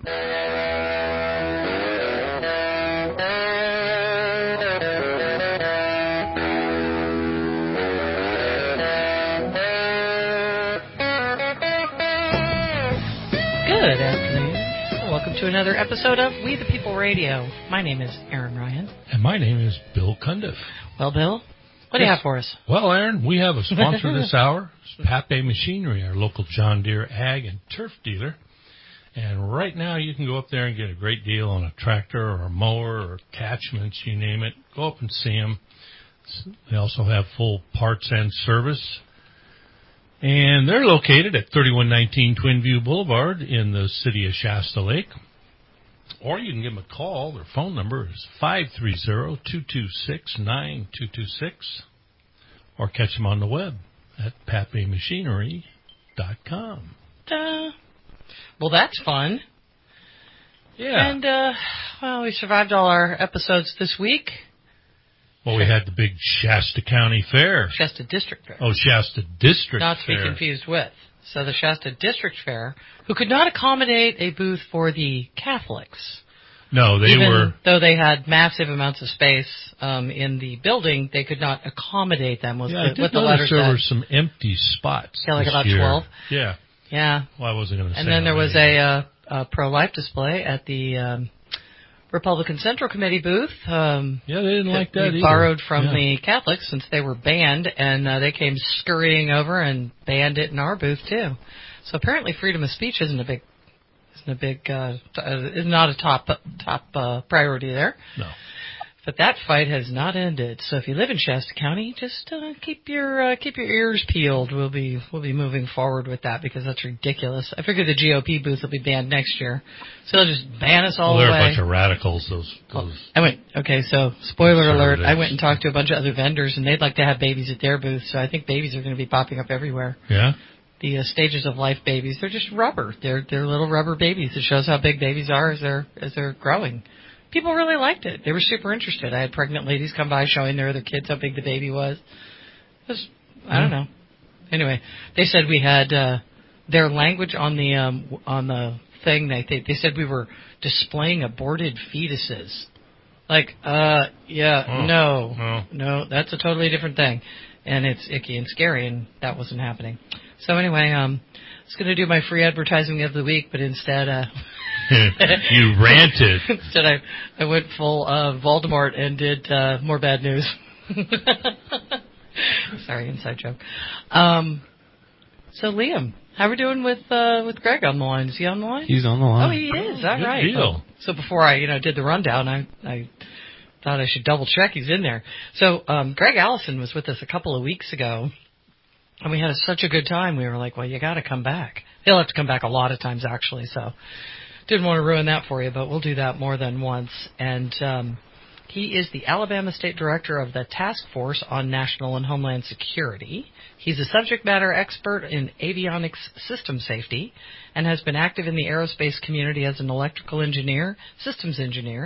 Good afternoon. Welcome to another episode of We the People Radio. My name is Aaron Ryan. And my name is Bill Cundiff. Well, Bill, what do you have for us? Well, Aaron, we have a sponsor this hour. It's Pape Machinery, our local John Deere ag and turf dealer. And right now you can go up there and get a great deal on a tractor or a mower or attachments, you name it. Go up and see them. They also have full parts and service. And they're located at 3119 Twinview Boulevard in the city of Shasta Lake. Or you can give them a call. Their phone number is 530-226-9226. Or catch them on the web at papemachinery.com. Well, that's fun. Yeah. And, well, we survived all our episodes this week. Well, we had the big Shasta County Fair. Shasta District Fair. Oh, Shasta District Fair. Not to be confused with. So the Shasta District Fair, who could not accommodate a booth for the Catholics. No, Even though they had massive amounts of space in the building, they could not accommodate them with the letters. There were some empty spots. Yeah, like about year. 12. Yeah. Yeah. Well, I wasn't going to say. And then there was a pro-life display at the Republican Central Committee booth. Yeah, they didn't like that either. Borrowed from the Catholics since they were banned, and they came scurrying over and banned it in our booth too. So apparently, freedom of speech isn't not a top priority there. No. But that fight has not ended. So if you live in Shasta County, just keep your ears peeled. We'll be moving forward with that because that's ridiculous. I figure the GOP booth will be banned next year, so they'll just ban us all they're away. They're a bunch of radicals. Those. So spoiler alert. I went and talked to a bunch of other vendors, and they'd like to have babies at their booth. So I think babies are going to be popping up everywhere. Yeah. The stages of life babies. They're just rubber. They're little rubber babies. It shows how big babies are as they're growing. People really liked it. They were super interested. I had pregnant ladies come by showing their other kids how big the baby was. I don't know. Anyway, they said we had their language on the thing. They said we were displaying aborted fetuses. No, that's a totally different thing, and it's icky and scary, and that wasn't happening. So anyway, I was going to do my free advertising of the week, but instead, you ranted. Instead, I went full Voldemort and did more bad news. Sorry, inside joke. So Liam, how are we doing with Greg on the line? Is he on the line? He's on the line. Oh, he is. All right. Good deal. So before I did the rundown, I thought I should double check he's in there. So Greg Allison was with us a couple of weeks ago. And we had such a good time. We were like, well, you got to come back. He'll have to come back a lot of times, actually. So didn't want to ruin that for you, but we'll do that more than once. And he is the Alabama State Director of the Task Force on National and Homeland Security. He's a subject matter expert in avionics system safety and has been active in the aerospace community as an electrical engineer, systems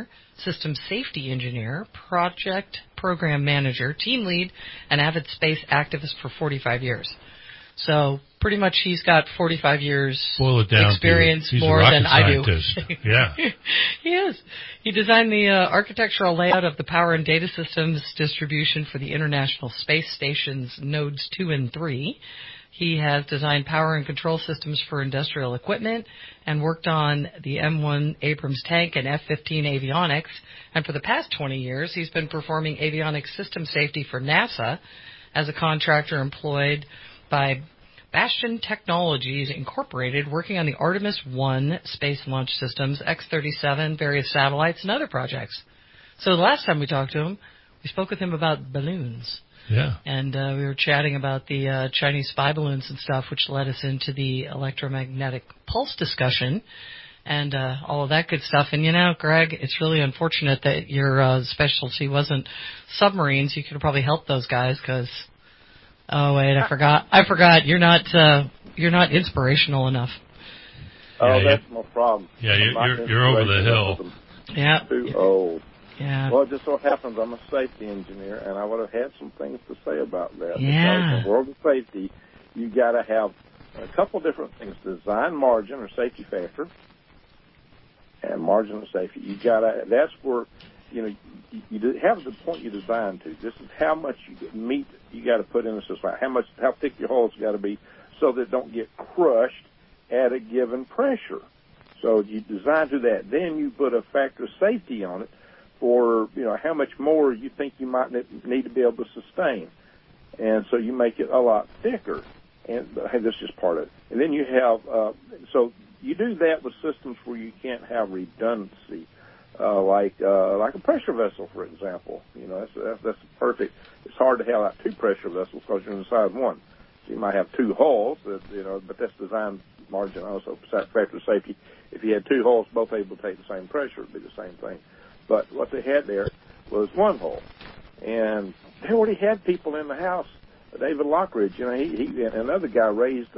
safety engineer, project program manager, team lead, and avid space activist for 45 years. So pretty much he's got 45 years experience more than I do. Yeah. He is. He designed the architectural layout of the power and data systems distribution for the International Space Station's nodes 2 and 3. He has designed power and control systems for industrial equipment and worked on the M1 Abrams tank and F-15 avionics. And for the past 20 years, he's been performing avionics system safety for NASA as a contractor employed by Bastion Technologies Incorporated, working on the Artemis 1 space launch systems, X-37, various satellites, and other projects. So the last time we talked to him, we spoke with him about balloons. Yeah. And we were chatting about the Chinese spy balloons and stuff, which led us into the electromagnetic pulse discussion and all of that good stuff. And, Greg, it's really unfortunate that your specialty wasn't submarines. You could have probably helped those guys because, I forgot. You're not inspirational enough. That's no problem. Yeah, you're over the hill. Yeah. Too old. Yeah. Well, it just so happens I'm a safety engineer, and I would have had some things to say about that. Yeah. Because in the world of safety, you got to have a couple different things: design margin or safety factor, margin of safety. That's where, you have the point you designed to. This is how much meat you got to put in the system, how thick your holes got to be so that it don't get crushed at a given pressure. So you design to that. Then you put a factor of safety on it for, how much more you think you might need to be able to sustain. And so you make it a lot thicker. And hey, that's just part of it. And then you have, so you do that with systems where you can't have redundancy, like a pressure vessel, for example. That's perfect. It's hard to have two pressure vessels because you're inside one. So you might have two hulls, but that's design margin also, factor of safety. If you had two hulls both able to take the same pressure, it'd be the same thing. But what they had there was one hull. And they already had people in the house. David Lockridge, he and another guy raised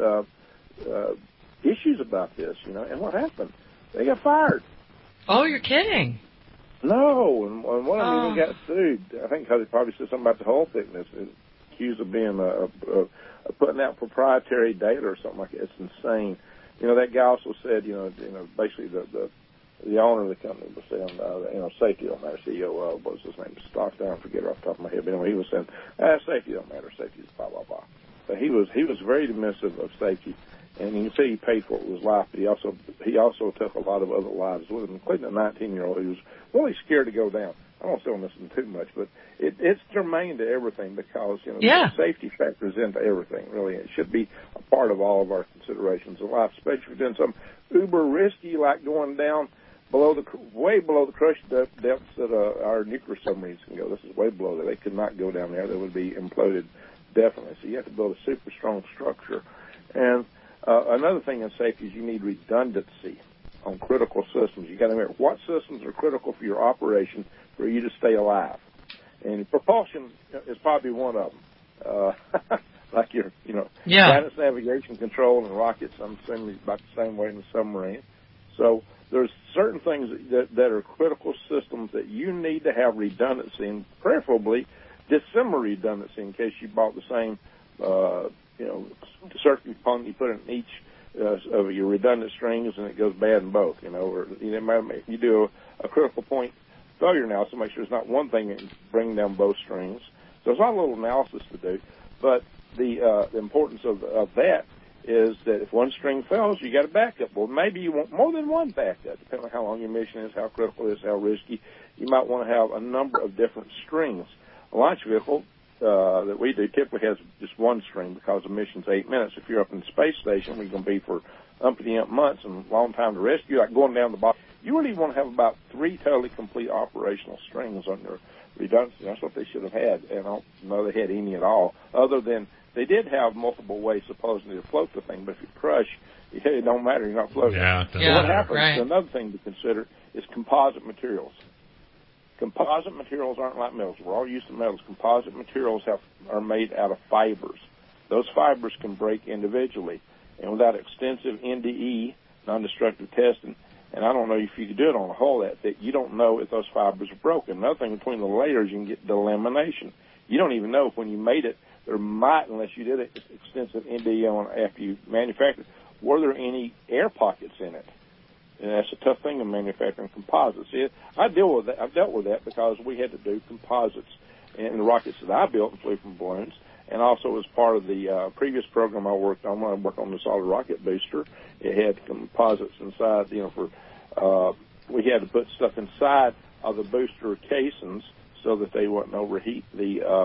issues about this, and what happened? They got fired. Oh, you're kidding. No, and one of them even got sued. I think because he probably said something about the hull thickness, accused of being putting out proprietary data or something like that. It's insane. That guy also said, basically the owner of the company was saying, safety don't matter. CEO, what was his name? Stockton, I forget off the top of my head. But anyway, he was saying, safety don't matter. Safety is blah, blah, blah. But he was very dismissive of safety. And you can see he paid for it with his life, but he also took a lot of other lives with him, including a 19-year-old who was really scared to go down. I don't still listen too much, but it's germane to everything because, safety factors into everything, really. It should be a part of all of our considerations in life, especially if you're doing something uber risky like going down way below the crush depths that our nuclear submarines can go. This is way below that. They could not go down there. They would be imploded, definitely. So you have to build a super strong structure. And another thing in safety is you need redundancy on critical systems. You got to remember what systems are critical for your operation for you to stay alive. And propulsion is probably one of them. Like your, guidance, navigation, control, and rockets. I'm assuming it's about the same way in the submarine. So there's certain things that are critical systems that you need to have redundancy, and preferably dissimilar redundancy in case you bought the same, circuit component you put in each of your redundant strings and it goes bad in both, or you do a critical point failure analysis to make sure it's not one thing that's bringing down both strings. So there's not a little analysis to do, but the importance of that is that if one string fails, you got a backup. Well, maybe you want more than one backup, depending on how long your mission is, how critical it is, how risky. You might want to have a number of different strings. A launch vehicle that we do typically has just one string because the mission's 8 minutes. If you're up in the space station, where you're going to be for umpty-ump months and a long time to rescue, like going down the bottom, you really want to have about 3 totally complete operational strings on your redundancy. That's what they should have had, and I don't know they had any at all, other than they did have multiple ways supposedly to float the thing, but if you crush, it don't matter, you're not floating. So what happens, another thing to consider, is composite materials. Composite materials aren't like metals. We're all used to metals. Composite materials are made out of fibers. Those fibers can break individually, and without extensive NDE, non-destructive testing, and I don't know if you could do it on a hull that thick, you don't know if those fibers are broken. Another thing, between the layers, you can get delamination. You don't even know if when you made it, there might, unless you did extensive NDE on after you manufactured, were there any air pockets in it? And that's a tough thing in manufacturing composites. I've dealt with that because we had to do composites in the rockets that I built and flew from balloons, and also as part of the previous program I worked on, when I worked on the solid rocket booster, it had composites inside, we had to put stuff inside of the booster casings so that they wouldn't overheat the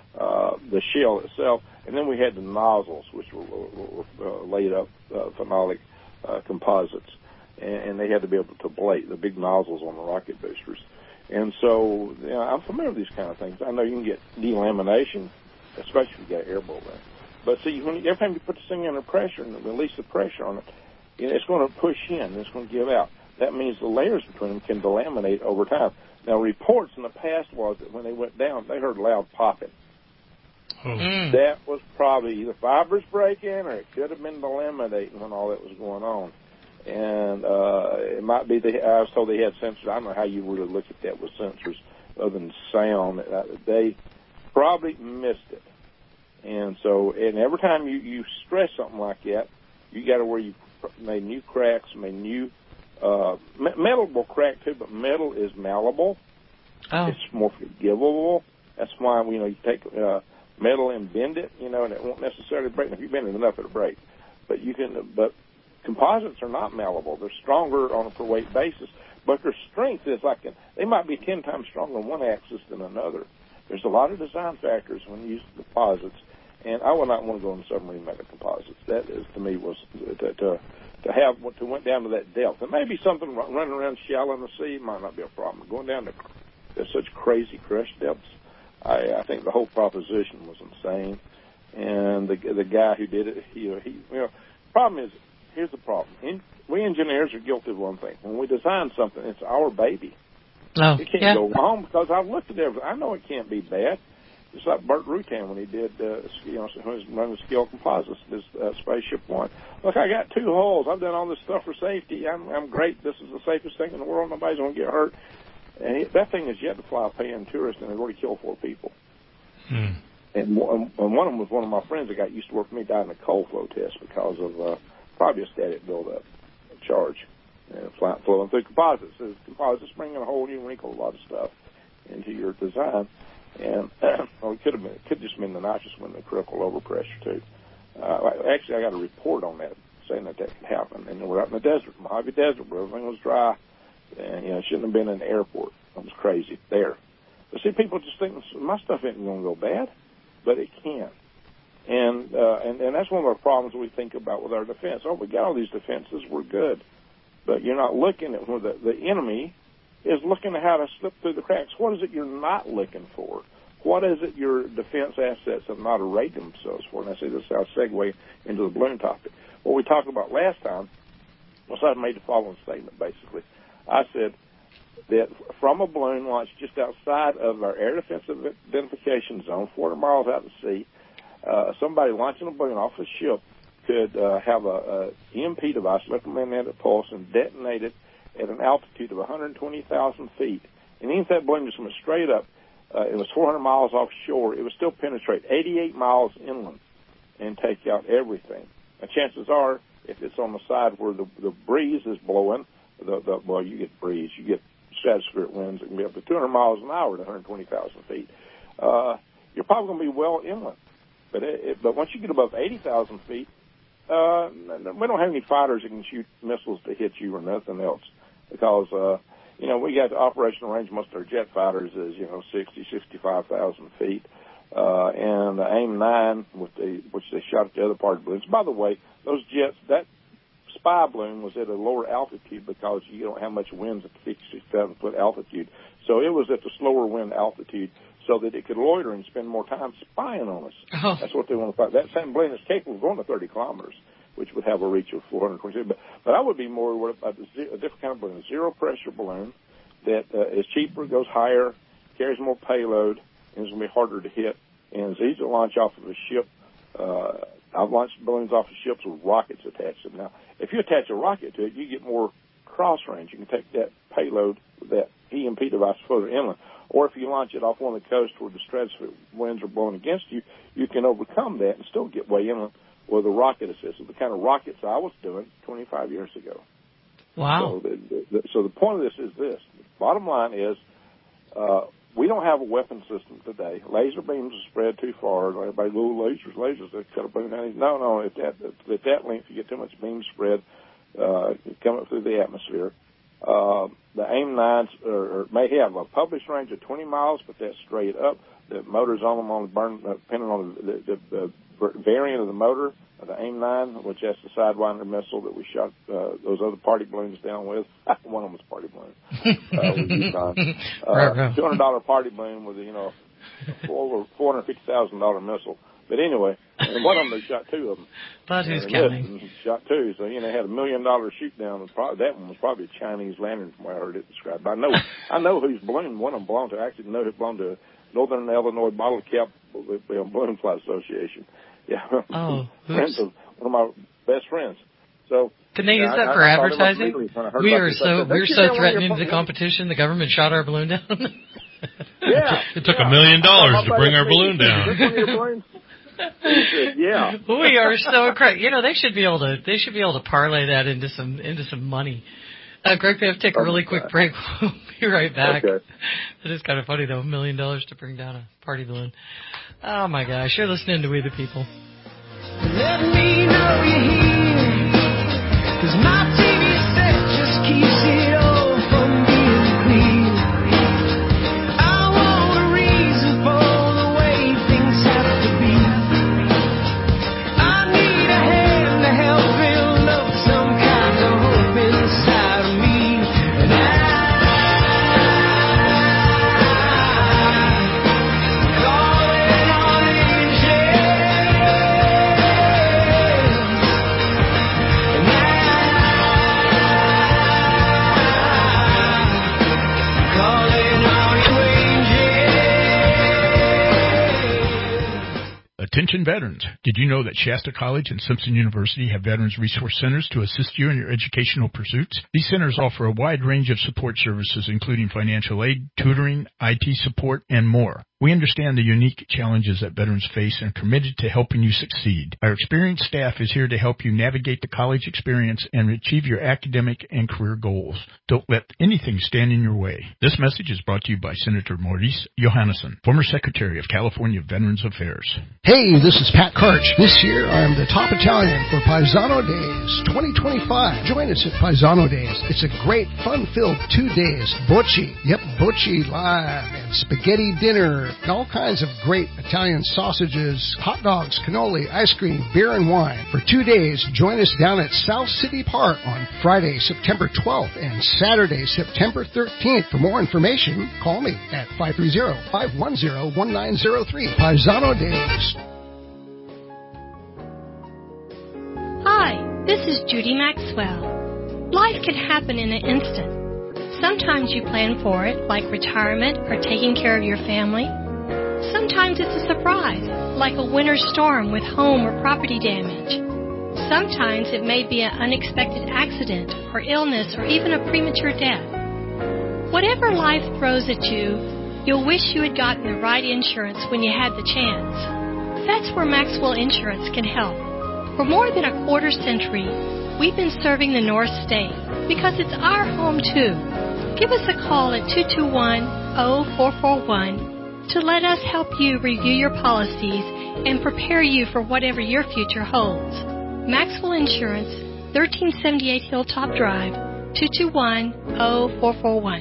shell itself. And then we had the nozzles, which were laid up phenolic composites. And they had to be able to ablate the big nozzles on the rocket boosters. And so I'm familiar with these kind of things. I know you can get delamination, especially if you got air bubble there. But see, every time you put this thing under pressure and release the pressure on it, it's going to push in. It's going to give out. That means the layers between them can delaminate over time. Now, reports in the past was that when they went down, they heard loud popping. That was probably either fibers breaking or it could have been delaminating when all that was going on. And it might be, I was told they had sensors. I don't know how you really look at that with sensors other than sound. They probably missed it. And so, and every time you stress something like that, you got to where you made new cracks, made new Metal will crack too, but metal is malleable. Oh. It's more forgivable. That's why, you take metal and bend it, and it won't necessarily break. If you bend it enough, it'll break. But composites are not malleable. They're stronger on a per weight basis, but their strength is they might be 10 times stronger on one axis than another. There's a lot of design factors when you use composites, and I would not want to go in submarine metal composites. That is, to me, was to went down to that depth. And maybe something running around shallow in the sea might not be a problem. Going down to such crazy crush depths, I think the whole proposition was insane. And the guy who did it, problem is, here's the problem. We engineers are guilty of one thing. When we design something, it's our baby. Oh, it can't go wrong because I've looked at everything. I know it can't be bad. Just like Burt Rutan when he did, when he was running the Scale Composites, this Spaceship One. Look, I got 2 holes. I've done all this stuff for safety. I'm great. This is the safest thing in the world. Nobody's going to get hurt. And that thing is yet to fly a paying tourist, and it already killed 4 people. And one of them was one of my friends that got used to work for me, died in a cold flow test because of probably a static buildup charge. Flowing through composites. Composites bring in a whole new wrinkle, a lot of stuff into your design. And it could just been the nitrous wind, the critical overpressure too. Actually, I got a report on that saying that could happen. And we're out in the desert, Mojave Desert, where everything was dry, and it shouldn't have been in the airport. It was crazy there. But see, people just think my stuff isn't going to go bad, but it can. And that's one of our problems we think about with our defense. Oh, we got all these defenses, we're good, but you're not looking at where the enemy is looking at how to slip through the cracks. What is it you're not looking for? What is it your defense assets have not arrayed themselves for? And I say this is how I segue into the balloon topic. What we talked about last time was I made the following statement, basically. I said that from a balloon launched just outside of our air defensive identification zone, 400 miles out to sea, somebody launching a balloon off a ship could have a EMP device, electromagnetic pulse, and detonate it at an altitude of 120,000 feet. And even if that balloon just went straight up, it was 400 miles offshore, it would still penetrate 88 miles inland and take out everything. Now, chances are, if it's on the side where the breeze is blowing, well, you get breeze, you get stratospheric winds that can be up to 200 miles an hour at 120,000 feet. You're probably going to be well inland. But once you get above 80,000 feet, we don't have any fighters that can shoot missiles to hit you or nothing else. Because, we got the operational range, most of our jet fighters is, 65,000 feet. And the AIM-9, which they shot at the other part of the balloons. By the way, those jets, that spy balloon was at a lower altitude because you don't have much winds at the 56,000-foot altitude. So it was at the slower wind altitude so that it could loiter and spend more time spying on us. Oh. That's what they want to fight. That same balloon is capable of going to 30 kilometers, which would have a reach of 422. But I would be more worried about a different kind of balloon, a zero-pressure balloon that is cheaper, goes higher, carries more payload, and is going to be harder to hit, and is easy to launch off of a ship. I've launched balloons off of ships with rockets attached to them. Now, if you attach a rocket to it, you get more cross range. You can take that payload with that EMP device further inland. Or if you launch it off one of the coasts where the stratospheric winds are blowing against you, you can overcome that and still get way inland with a rocket assist, the kind of rockets I was doing 25 years ago. Wow. So the point of this is this. The bottom line is we don't have a weapon system today. Laser beams are spread too far. Everybody, lasers, they cut a beam down. No, at that length, you get too much beam spread coming up through the atmosphere. The AIM-9s may have a published range of 20 miles, but that's straight up. The motors on them only burn, depending on the variant of the motor, the AIM-9, which has the Sidewinder missile that we shot those other party balloons down with. One of them was a party balloon. With Yukon. $200 party balloon with a $450,000 missile. But anyway, and one of them, they shot 2 of them. But who's counting? Shot 2, so they had $1 million shoot down. That one was probably a Chinese lantern from what I heard it described. I know whose balloon one of them belonged to. I actually know it belonged to Northern Illinois Bottle Cap Balloon Flight Association. Yeah. Oh, friends of one of my best friends. So can they use that for advertising? We're so threatening the competition. The government shot our balloon down. Yeah. It took $1 million to bring our balloon down. Yeah. We are so crazy. They should be able to parlay that into some money. Greg, we have to take a really quick break. We'll be right back. Okay. It is kind of funny, though, $1 million to bring down a party balloon. Oh, my gosh. You're listening to We the People. Let me know you're here, 'cause my TV set just keeps it all from being clear. I want a reason for the way things have to be. I need a hand to help build up some kind of hope inside of me. And calling on Attention veterans. Did you know that Shasta College and Simpson University have Veterans Resource Centers to assist you in your educational pursuits? These centers offer a wide range of support services, including financial aid, tutoring, IT support, and more. We understand the unique challenges that veterans face and are committed to helping you succeed. Our experienced staff is here to help you navigate the college experience and achieve your academic and career goals. Don't let anything stand in your way. This message is brought to you by Senator Maurice Johannesson, former Secretary of California Veterans Affairs. Hey, this is Pat Karch. This year, I'm the top Italian for Paisano Days 2025. Join us at Paisano Days. It's a great, fun-filled 2 days. Bocce, Bocce live, and spaghetti dinner, and all kinds of great Italian sausages, hot dogs, cannoli, ice cream, beer, and wine. For 2 days, join us down at South City Park on Friday, September 12th, and Saturday, September 13th. For more information, call me at 530-510-1903. Paisano Days. Hi, this is Judy Maxwell. Life can happen in an instant. Sometimes you plan for it, like retirement or taking care of your family. Sometimes it's a surprise, like a winter storm with home or property damage. Sometimes it may be an unexpected accident or illness or even a premature death. Whatever life throws at you, you'll wish you had gotten the right insurance when you had the chance. That's where Maxwell Insurance can help. For more than a quarter century, we've been serving the North State because it's our home too. Give us a call at 221-0441 to let us help you review your policies and prepare you for whatever your future holds. Maxwell Insurance, 1378 Hilltop Drive, 221-0441.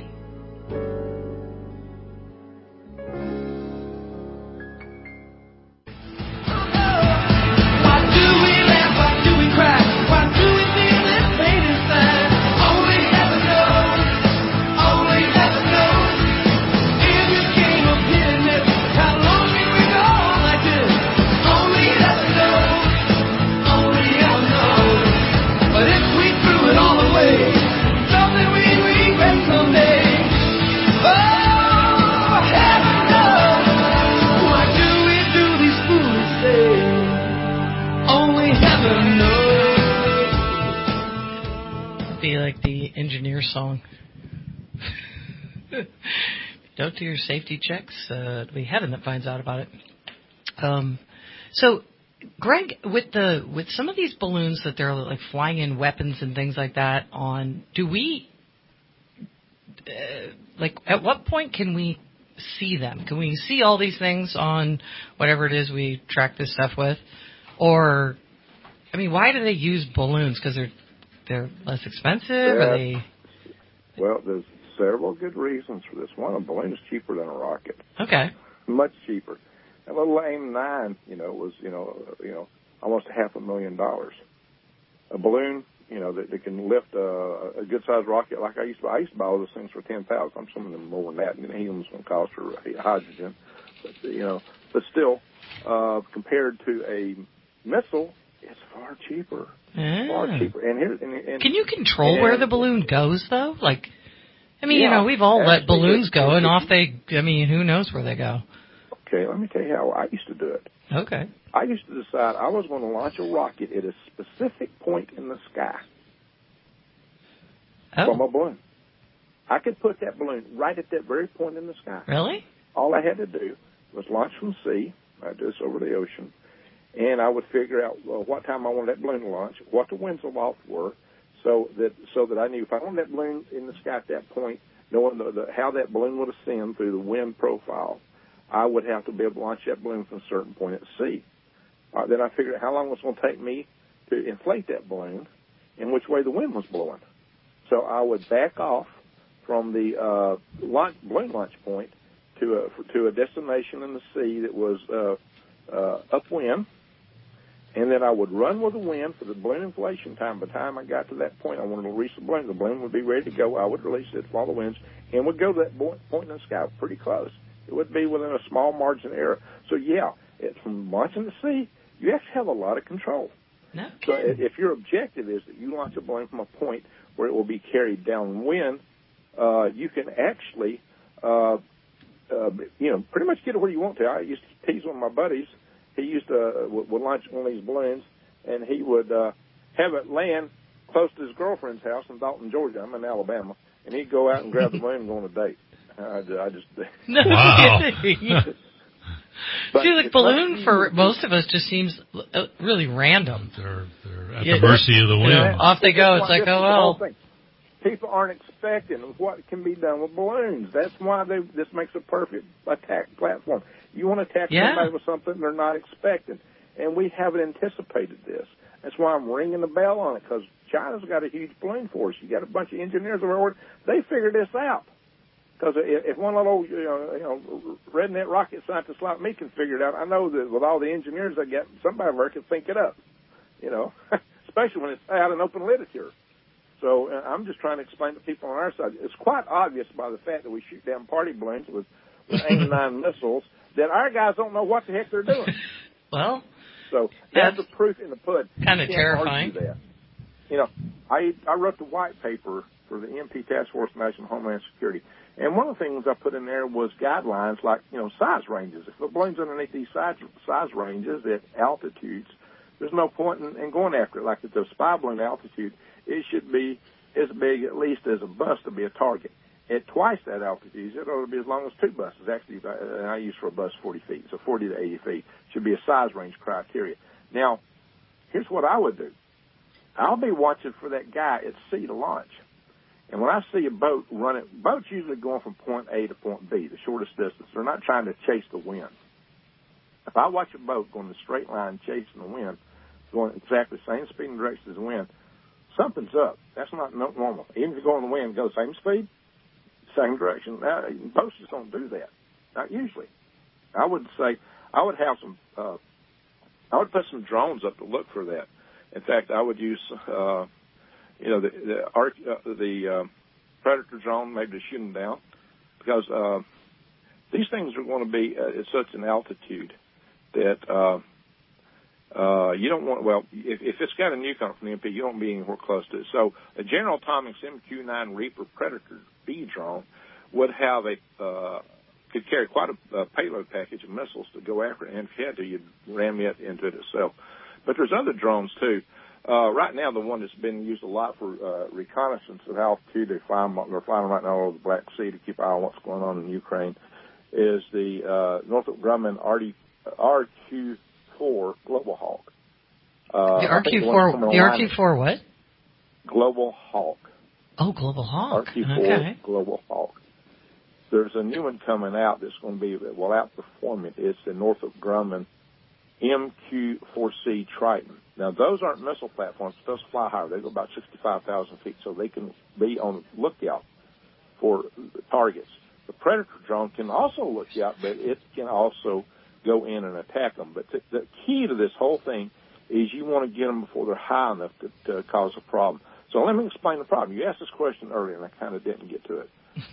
Song. Don't do your safety checks. It'll be heaven that finds out about it. So, Greg, with some of these balloons that they're like flying in weapons and things like that on, do we at what point can we see them? Can we see all these things on whatever it is we track this stuff with? Or, I mean, why do they use balloons? Because they're less expensive? Are they... Well, there's several good reasons for this. One, a balloon is cheaper than a rocket. Okay. Much cheaper. A little AIM-9, was, almost $500,000. A balloon, that can lift a good-sized rocket like I used to buy all those things for $10,000. Some of them more than that. And helium's going to cost for hydrogen. But still, compared to a missile, it's far cheaper. Far cheaper. And can you control where the balloon goes, though? We've all let balloons go, and off they. Who knows where they go? Okay, let me tell you how I used to do it. Okay. I used to decide I was going to launch a rocket at a specific point in the sky from a balloon. I could put that balloon right at that very point in the sky. Really? All I had to do was launch from sea. I'd do this over the ocean. And I would figure out what time I wanted that balloon to launch, what the winds aloft were, so that I knew if I wanted that balloon in the sky at that point, knowing how that balloon would ascend through the wind profile, I would have to be able to launch that balloon from a certain point at sea. Then I figured out how long it was going to take me to inflate that balloon and which way the wind was blowing. So I would back off from the balloon launch point to a destination in the sea that was upwind, and then I would run with the wind for the balloon inflation time. By the time I got to that point, I wanted to release the balloon would be ready to go. I would release it, follow the winds, and would go to that point in the sky pretty close. It would be within a small margin of error. So, yeah, from launching the sea, you actually have a lot of control. No so kidding. if your objective is that you launch a balloon from a point where it will be carried downwind, you can actually, pretty much get it where you want to. I used to tease one of my buddies. He used to would launch one of these balloons, and he would have it land close to his girlfriend's house in Dalton, Georgia. I'm in Alabama, and he'd go out and grab the balloon and go on a date. I just no Wow. kidding. But See, the balloon for most of us just seems really random. They're at the mercy of the wind. You know, off they go. It's like, This is oh, the whole well. thing. People aren't expecting what can be done with balloons. That's why this makes a perfect attack platform. You want to attack somebody with something they're not expecting, and we haven't anticipated this. That's why I'm ringing the bell on it, because China's got a huge balloon force. You got a bunch of engineers over there. They figured this out. Because if one little redneck rocket scientist like me can figure it out, I know that with all the engineers I get, somebody over there can think it up. Especially when it's out in open literature. So I'm just trying to explain to people on our side. It's quite obvious by the fact that we shoot down party balloons with AIM-9 missiles that our guys don't know what the heck they're doing. Well, so that's the proof in the pudding. Kind of terrifying. That. I wrote the white paper for the MP Task Force on National Homeland Security. And one of the things I put in there was guidelines like, size ranges. If the balloon's underneath these size ranges at altitudes, there's no point in going after it. Like at the spy balloon altitude, it should be as big at least as a bus to be a target. At twice that altitude, it ought to be as long as two buses. Actually, I use for a bus 40 feet, so 40 to 80 feet should be a size range criteria. Now, here's what I would do. I'll be watching for that guy at sea to launch. And when I see a boat running, boats usually going from point A to point B, the shortest distance. They're not trying to chase the wind. If I watch a boat going in a straight line chasing the wind, going exactly the same speed and direction as the wind, something's up. That's not normal. Even if you go on the wind, go same speed, same direction. Now, boats just don't do that. Not usually. I would say I would have some. I would put some drones up to look for that. In fact, I would use. The Predator drone, maybe to shoot them down, because these things are going to be at such an altitude that you don't want. Well, if it's got a nuke on it from the MP, you don't be anywhere close to it. So a General Atomics MQ-9 Reaper Predator B drone would have could carry quite a payload package of missiles to go after it, and if you had to, you'd ram it into it itself. But there's other drones too. Right now, the one that's been used a lot for reconnaissance at altitude, they're flying them right now over the Black Sea to keep an eye on what's going on in Ukraine, is the Northrop Grumman RQ-4 Global Hawk. The RQ-4 what? Global Hawk. Oh, Global Hawk. RQ-4 Okay. Global Hawk. There's a new one coming out that's going to be, will outperform it. It's the Northrop Grumman MQ-4C Triton. Now, those aren't missile platforms. Those fly higher. They go about 65,000 feet, so they can be on lookout for targets. The Predator drone can also look out, but it can also go in and attack them. But the key to this whole thing is you want to get them before they're high enough to cause a problem. So let me explain the problem. You asked this question earlier, and I kind of didn't get to it.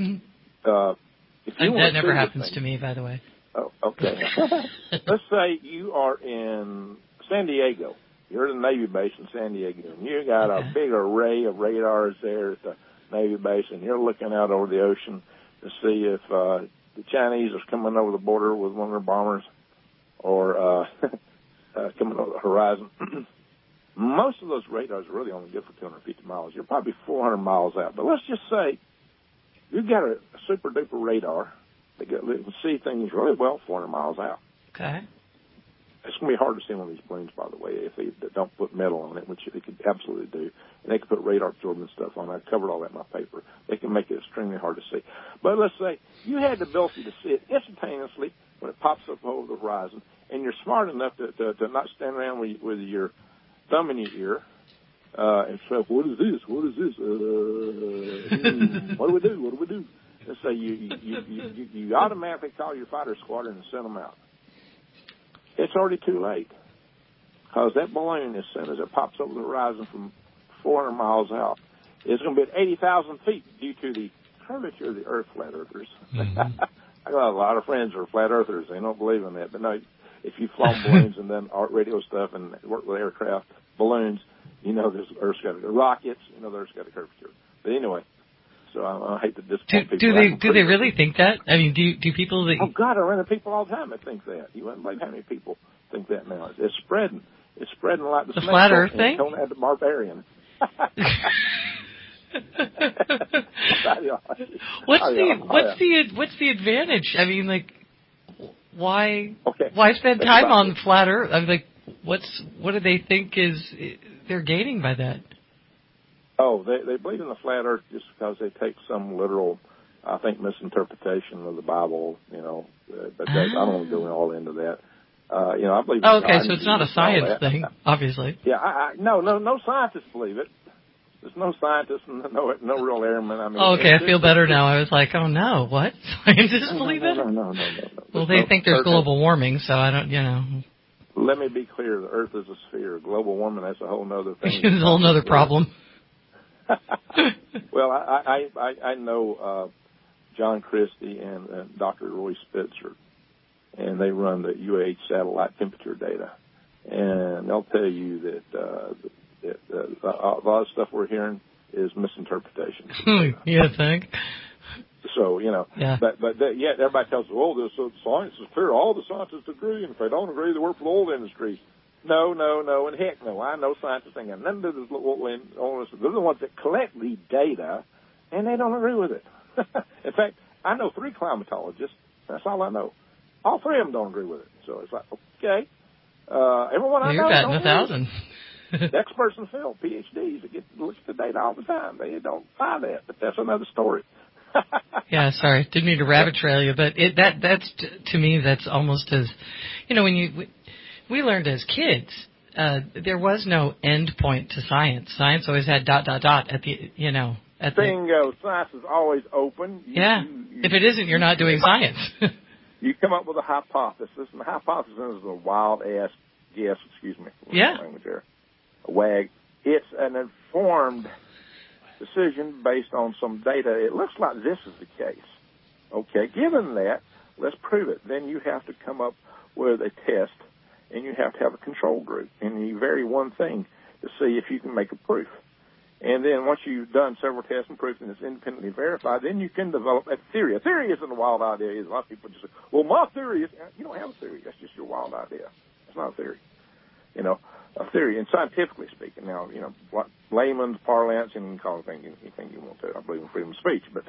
That never happens to me, by the way. Oh, okay. Let's say you are in San Diego. You're at a Navy base in San Diego, and you got a big array of radars there at the Navy base, and you're looking out over the ocean to see if the Chinese are coming over the border with one of their bombers or coming over the horizon. Most of those radars are really only good for 250 miles. You're probably 400 miles out. But let's just say you've got a super-duper radar that can see things really well 400 miles out. Okay. It's going to be hard to see on these balloons, by the way, if they don't put metal on it, which they could absolutely do. And they can put radar absorbent stuff on it. I covered all that in my paper. They can make it extremely hard to see. But let's say you had the ability to see it instantaneously when it pops up over the horizon, and you're smart enough to not stand around with your thumb in your ear and say, what is this? What is this? What do we do? What do we do? Let's say you automatically call your fighter squadron and send them out. It's already too late, because that balloon, as soon as it pops over the horizon from 400 miles out, is going to be at 80,000 feet due to the curvature of the Earth, flat earthers. Mm-hmm. I got a lot of friends who are flat earthers. They don't believe in that. But no, if you've flown balloons and done art radio stuff and worked with aircraft, balloons, you know the Earth's got a rockets, you know the Earth's got a curvature. But anyway, so I hate to disappoint people. Do they really think that? I mean, do people that... Oh, God, I run into people all the time that think that. You wouldn't believe how many people think that now. It's spreading. It's spreading like the flat Earth thing? Don't add the barbarian. What's the advantage? I mean, like, why spend time on flat Earth? I'm like, what do they think they're gaining by that? Oh, they believe in the flat Earth just because they take some literal, I think, misinterpretation of the Bible, you know. But I don't want to go all into that. You know, I believe. Oh, okay, so it's not a science thing, obviously. Yeah, no scientists believe it. There's no scientists and no real airmen. I mean, I feel better now. I was like, oh no, what? Scientists believe it? No. Well, they think there's global warming, so I don't, you know. Let me be clear: the Earth is a sphere. Global warming, that's a whole other thing. It's a whole other problem. Well, I know John Christie and Dr. Roy Spitzer, and they run the UAH satellite temperature data, and they'll tell you that a lot of stuff we're hearing is misinterpretation. You think? So, you know, yeah. But yet everybody tells us, oh, this science is clear. All the scientists agree, and if they don't agree, they work for the oil industry. No, and heck no. I know scientists ain't got nothing to do with this oil industry. They're the ones that collect the data, and they don't agree with it. In fact, I know 3 climatologists. That's all I know. All 3 of them don't agree with it. So it's like, okay. Everyone I know. You're batting 1,000. Experts in the field, PhDs, that get to look at the data all the time. They don't find that, but that's another story. Yeah, sorry, didn't mean to rabbit trail you, but that's to me that's almost as, you know, when we learned as kids, there was no end point to science. Science always had ... at the, you know, at Bingo, science is always open. If it isn't, you're not doing science. You come up with a hypothesis, and the hypothesis is a wild ass guess. Excuse me. Yeah. Language there. A wag. It's an informed decision based on some data. It looks like this is the case. Okay, given that, let's prove it. Then you have to come up with a test, and you have to have a control group, and you vary one thing to see if you can make a proof. And then once you've done several tests and proofs and it's independently verified, then you can develop a theory. A theory isn't a wild idea. A lot of people just say, well, my theory is, you don't have a theory. That's just your wild idea. It's not a theory. You know, a theory, and scientifically speaking, now, you know, what layman's parlance, and you can call it anything you want to. I believe in freedom of speech, but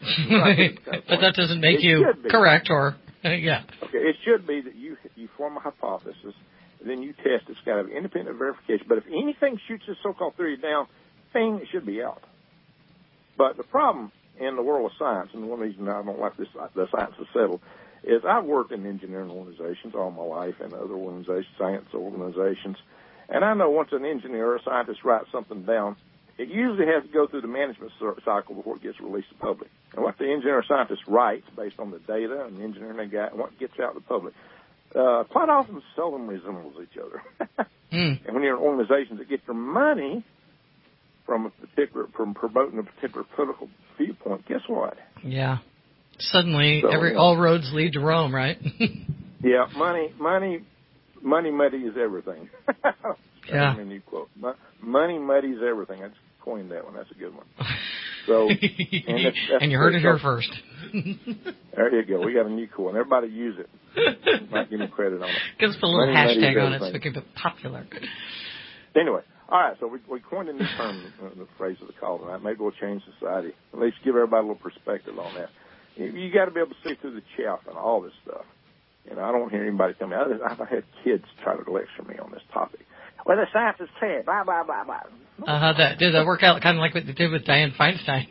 but that doesn't make you correct or, yeah. Okay, it should be that you form a hypothesis, and then you test. It's got to have independent verification. But if anything shoots this so-called theory down, it should be out. But the problem in the world of science, and one reason I don't like the science is settled, is I've worked in engineering organizations all my life and other organizations, science organizations, and I know once an engineer or a scientist writes something down, it usually has to go through the management cycle before it gets released to the public. And what the engineer or scientist writes based on the data and the engineering they got and what gets out to the public, quite often seldom resembles each other. And when you're in organizations that get their money from promoting a particular political viewpoint, guess what? Yeah. Suddenly, all roads lead to Rome, right? Yeah, money muddies everything. Yeah. A new quote. Money muddies everything. I just coined that one. That's a good one. So, and you heard it here first. There you go. We got a new quote. Everybody use it. You might give me credit on it. Give us a little hashtag on it so we can be popular. Anyway. All right, so we coined a new term, the phrase of the call tonight. Maybe we'll change society. At least give everybody a little perspective on that. You got to be able to see through the chaff and all this stuff. You know, I don't want to hear anybody tell me. I've had kids try to lecture me on this topic. Well, the science is said, blah, blah, blah, blah. Did that work out kind of like what they did with Dianne Feinstein?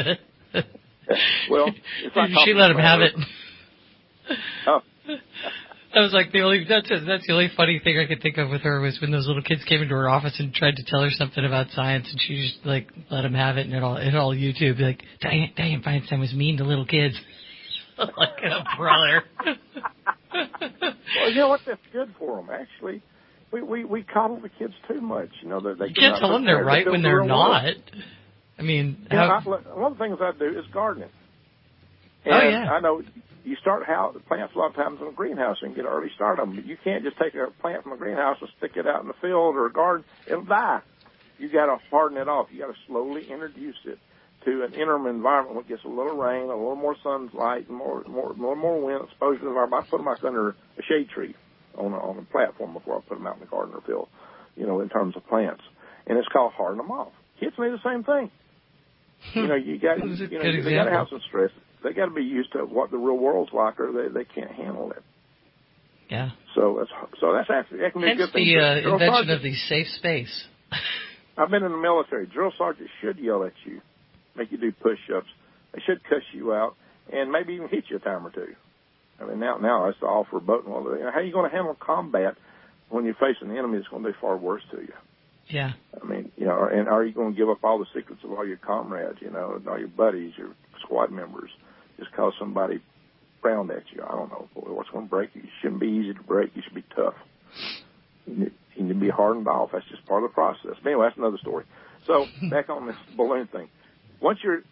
Well, it's like she let him have it. Oh. That was like that's the only funny thing I could think of with her was when those little kids came into her office and tried to tell her something about science, and she just like let them have it, and it all YouTube like Dianne Feinstein was mean to little kids. Like a brother. Well, you know what? That's good for them. Actually, we coddle the kids too much. You know, they you can't tell them they're right when they're not. I mean, one of the things I do is gardening. And I know you start plants a lot of times in a greenhouse and get an early start on them. But you can't just take a plant from a greenhouse and stick it out in the field or a garden. It'll die. You got to harden it off. You got to slowly introduce it to an interim environment where it gets a little rain, a little more sunlight, and more wind exposure to the environment. I put them out under a shade tree on a platform before I put them out in the garden or field, you know, in terms of plants. And it's called harden them off. Kids need the same thing. You know, you got to have some stress. They got to be used to what the real world's like, or they can't handle it. Yeah. So that's actually that can be a good thing. Hence the invention of the safe space. I've been in the military. Drill sergeants should yell at you, make you do push-ups. They should cuss you out, and maybe even hit you a time or two. I mean, now that's all for boating. How are you going to handle combat when you're facing an enemy that's going to do far worse to you? Yeah. I mean, you know, and are you going to give up all the secrets of all your comrades, you know, and all your buddies, your squad members, just because somebody frowned at you? I don't know. What's going to break you? You shouldn't be easy to break. You should be tough. You need to be hardened off. That's just part of the process. But anyway, that's another story. So back on this balloon thing. Once you're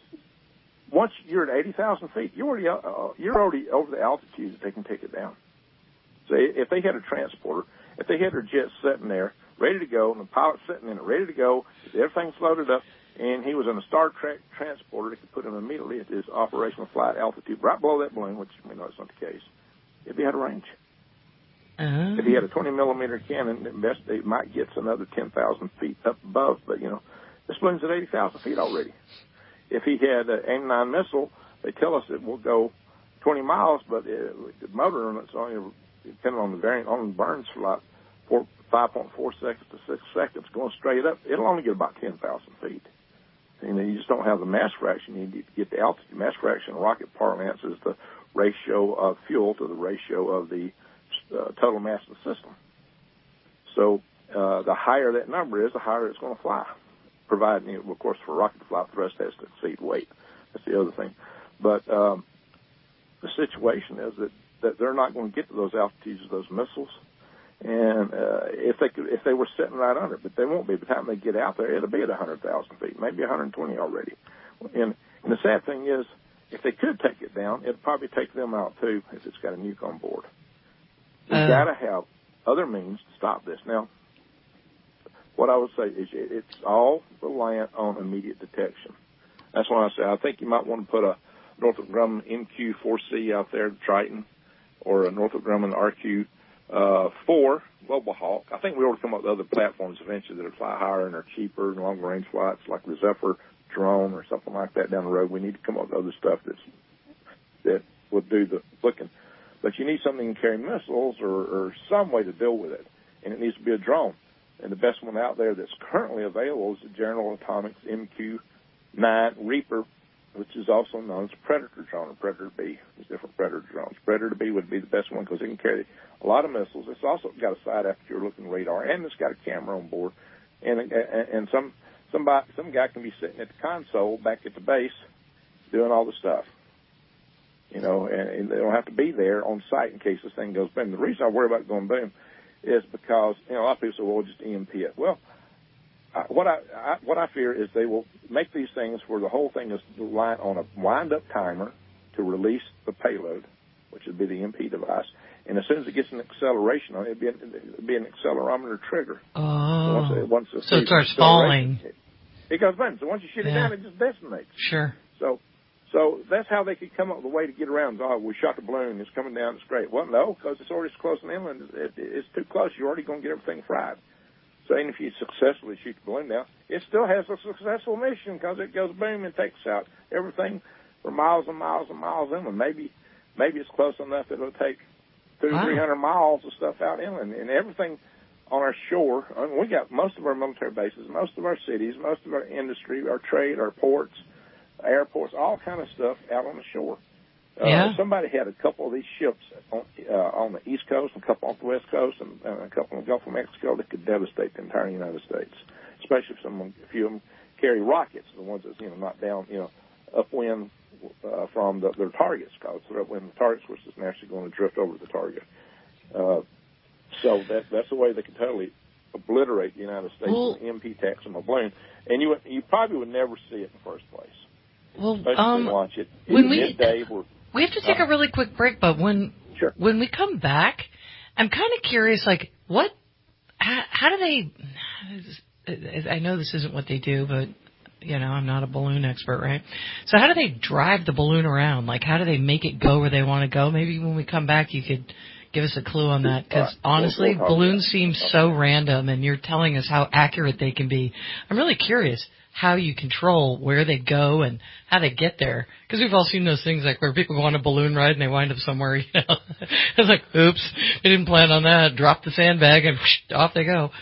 at 80,000 feet, you're already over the altitude that they can take it down. So if they had a transporter, if they had their jet sitting there ready to go, and the pilot sitting in it ready to go, everything's loaded up, and he was in a Star Trek transporter, they could put him immediately at his operational flight altitude, right below that balloon, which we know it's not the case. It'd be out of range. Uh-huh. If he had a 20-millimeter cannon, at best it might get another 10,000 feet up above, but, you know, this balloon's at 80,000 feet already. If he had an AIM-9 missile, they tell us it will go 20 miles, but the motor on it's only, depending on the variant, only burns for like 5.4 seconds to 6 seconds. Going straight up, it'll only get about 10,000 feet. And you just don't have the mass fraction. You need to get the altitude. Mass fraction in rocket parlance is the ratio of fuel to the ratio of the total mass of the system. So the higher that number is, the higher it's going to fly. Providing, of course, for rocket to fly, thrust has to exceed weight. That's the other thing. But the situation is that they're not going to get to those altitudes of those missiles. And if they were sitting right under it, but they won't be. By the time they get out there, it'll be at 100,000 feet, maybe 120 already. And the sad thing is, if they could take it down, it'd probably take them out too if it's got a nuke on board. We've got to have other means to stop this. Now, what I would say is it's all reliant on immediate detection. That's why I say I think you might want to put a Northrop Grumman MQ-4C out there, Triton, or a Northrop Grumman RQ-4 Global Hawk. I think we ought to come up with other platforms eventually that will fly higher and are cheaper and longer range flights, like the Zephyr drone or something like that down the road. We need to come up with other stuff that would do the looking. But you need something that can carry missiles or some way to deal with it, and it needs to be a drone. And the best one out there that's currently available is the General Atomics MQ-9 Reaper, which is also known as Predator drone or Predator B. There's different Predator drones. Predator B would be the best one because it can carry a lot of missiles. It's also got a side aperture looking radar, and it's got a camera on board. And some guy can be sitting at the console back at the base doing all the stuff. You know, and they don't have to be there on site in case this thing goes boom. The reason I worry about going boom is because, you know, a lot of people say, well, we'll just EMP it. Well, what I fear is they will make these things where the whole thing is reliant on a wind-up timer to release the payload, which would be the EMP device. And as soon as it gets an acceleration on it, it'd be an accelerometer trigger. Oh, so it starts falling. It goes boom. So once you shoot it down, it just detonates. Sure. So that's how they could come up with a way to get around. Oh, we shot the balloon. It's coming down. It's great. Well, no, because it's already close in inland. It's too close. You're already going to get everything fried. So even if you successfully shoot the balloon down, it still has a successful mission because it goes boom and takes out everything for miles and miles and miles inland. Maybe it's close enough that it'll take Wow. 300 miles of stuff out inland, and everything on our shore. I mean, we got most of our military bases, most of our cities, most of our industry, our trade, our ports, airports, all kind of stuff out on the shore. Yeah. Somebody had a couple of these ships on the East Coast, a couple on the West Coast, and a couple in the Gulf of Mexico that could devastate the entire United States, especially if a few of them carry rockets, the ones that's, knocked down, upwind from their targets, because they're upwind the targets, which is naturally going to drift over the target. So that's the way they can totally obliterate the United States with an MP tax on a balloon. And you probably would never see it in the first place. Well, especially to watch it when midday. We have to take a really quick break, but when we come back, I'm kind of curious, like, how do they, I know this isn't what they do, but, I'm not a balloon expert, right? So how do they drive the balloon around? Like, how do they make it go where they want to go? Maybe when we come back, you could give us a clue on that, because honestly, balloons seem so random, and you're telling us how accurate they can be. I'm really curious how you control where they go and how they get there, because we've all seen those things like where people go on a balloon ride and they wind up somewhere. It's like, oops, they didn't plan on that. Drop the sandbag and whoosh, off they go.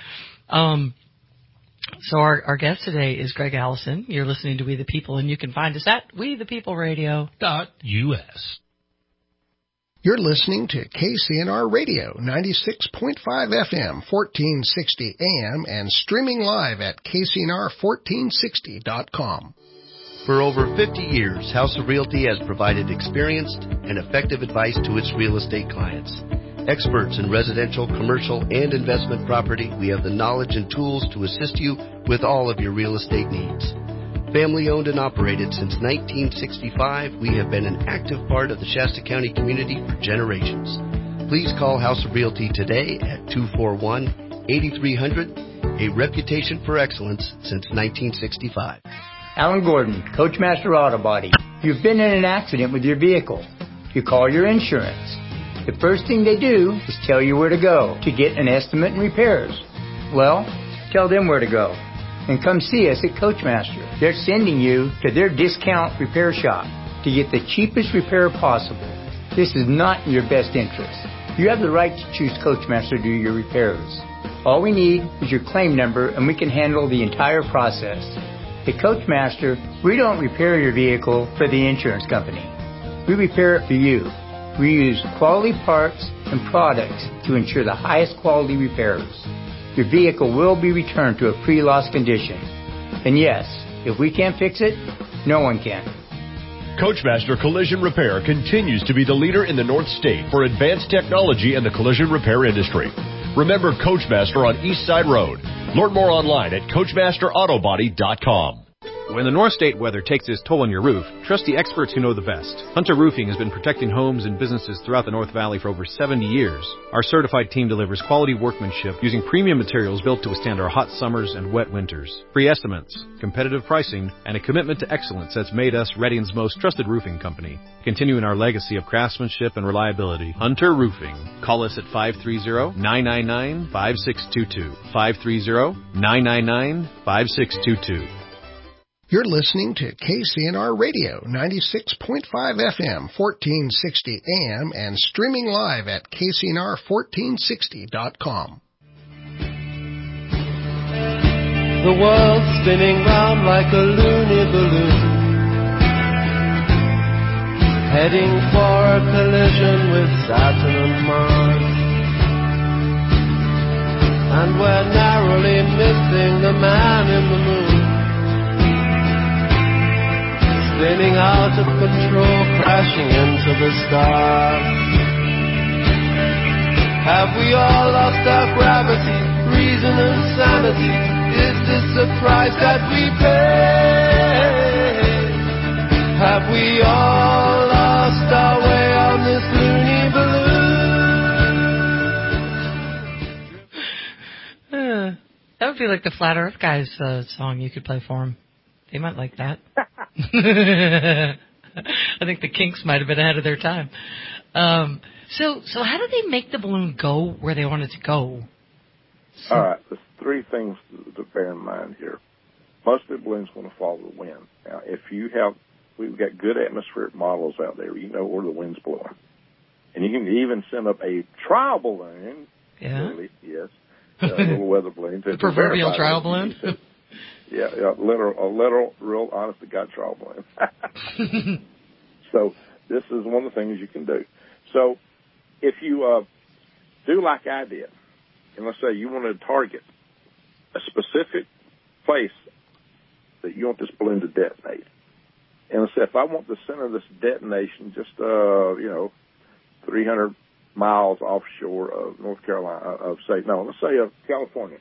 So our guest today is Greg Allison. You're listening to We the People, and you can find us at WeThePeopleRadio.us. You're listening to KCNR Radio, 96.5 FM, 1460 AM, and streaming live at KCNR1460.com. For over 50 years, House of Realty has provided experienced and effective advice to its real estate clients. Experts in residential, commercial, and investment property, we have the knowledge and tools to assist you with all of your real estate needs. Family owned and operated since 1965, we have been an active part of the Shasta County community for generations. Please call House of Realty today at 241-8300, a reputation for excellence since 1965. Alan Gordon, Coachmaster Auto Body. You've been in an accident with your vehicle. You call your insurance. The first thing they do is tell you where to go to get an estimate and repairs. Well, tell them where to go. And come see us at Coachmaster. They're sending you to their discount repair shop to get the cheapest repair possible. This is not in your best interest. You have the right to choose Coachmaster to do your repairs. All we need is your claim number and we can handle the entire process. At Coachmaster, we don't repair your vehicle for the insurance company. We repair it for you. We use quality parts and products to ensure the highest quality repairs. Your vehicle will be returned to a pre-loss condition. And yes, if we can't fix it, no one can. Coachmaster Collision Repair continues to be the leader in the North State for advanced technology in the collision repair industry. Remember Coachmaster on East Side Road. Learn more online at CoachmasterAutobody.com. When the North State weather takes its toll on your roof, trust the experts who know the best. Hunter Roofing has been protecting homes and businesses throughout the North Valley for over 70 years. Our certified team delivers quality workmanship using premium materials built to withstand our hot summers and wet winters. Free estimates, competitive pricing, and a commitment to excellence that's made us Redding's most trusted roofing company. Continuing our legacy of craftsmanship and reliability, Hunter Roofing. Call us at 530-999-5622. 530-999-5622. You're listening to KCNR Radio, 96.5 FM, 1460 AM, and streaming live at KCNR1460.com. The world's spinning round like a loony balloon, heading for a collision with Saturn and Mars. And we're narrowly missing the man in the moon, spinning out of control, crashing into the stars. Have we all lost our gravity, reason and sanity? Is this a price that we pay? Have we all lost our way on this loony balloon? That would be like the Flat Earth Guys song you could play for them. They might like that. I think the Kinks might have been ahead of their time. So how do they make the balloon go where they want it to go? All right, there's three things to bear in mind here. Most of the balloons going to follow the wind. Now, we've got good atmospheric models out there. You know where the wind's blowing. And you can even send up a trial balloon. Yeah. Really, yes. A little weather balloon. The proverbial trial balloon? Yeah, a literal, real honest-to-God trial balloon. So this is one of the things you can do. So if you do like I did, and let's say you want to target a specific place that you want this balloon to detonate, and let's say if I want the center of this detonation just, 300 miles offshore of North Carolina, let's say California,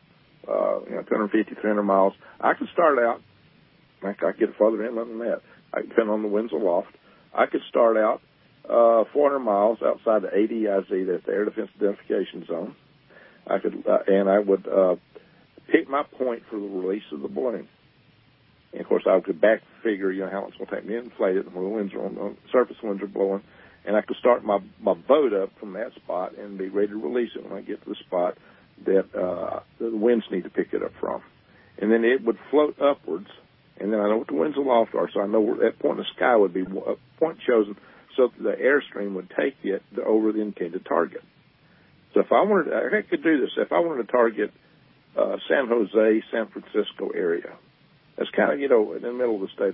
250, 300 miles, I can start out, I could get further inland than that. I depend on the winds aloft. I could start out 400 miles outside the ADIZ, that's the Air Defense Identification Zone. I would pick my point for the release of the balloon. And of course, I could back figure, how long it's going to take me to inflate it, and where the winds are on, surface winds are blowing, and I could start my boat up from that spot and be ready to release it when I get to the spot that the winds need to pick it up from. And then it would float upwards, and then I know what the winds aloft are, so I know where that point in the sky would be a point chosen so that the airstream would take it over the intended target. So if I wanted, I could do this. If I wanted to target San Jose, San Francisco area, that's kind of, in the middle of the state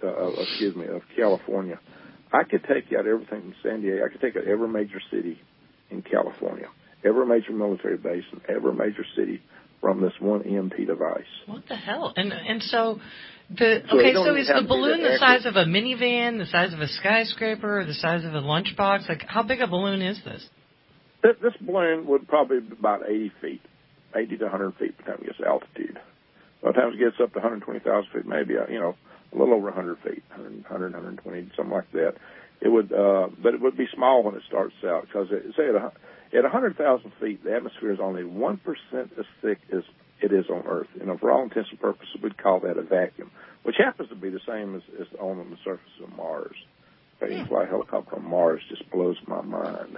of California, I could take out everything from San Diego. I could take out every major city in California, every major military base, and every major city from this one EMP device. What the hell? And so is the balloon the size of a minivan, the size of a skyscraper, or the size of a lunchbox? Like, how big a balloon is this? This balloon would probably be about 80 feet, 80 to 100 feet by the time it gets to altitude. By the time it gets up to 120,000 feet, maybe, a little over 100 feet, 100, 120, something like that. It would, but it would be small when it starts out, because at 100,000 feet, the atmosphere is only 1% as thick as it is on Earth. For all intents and purposes, we'd call that a vacuum, which happens to be the same as on the surface of Mars. You fly a helicopter on Mars just blows my mind.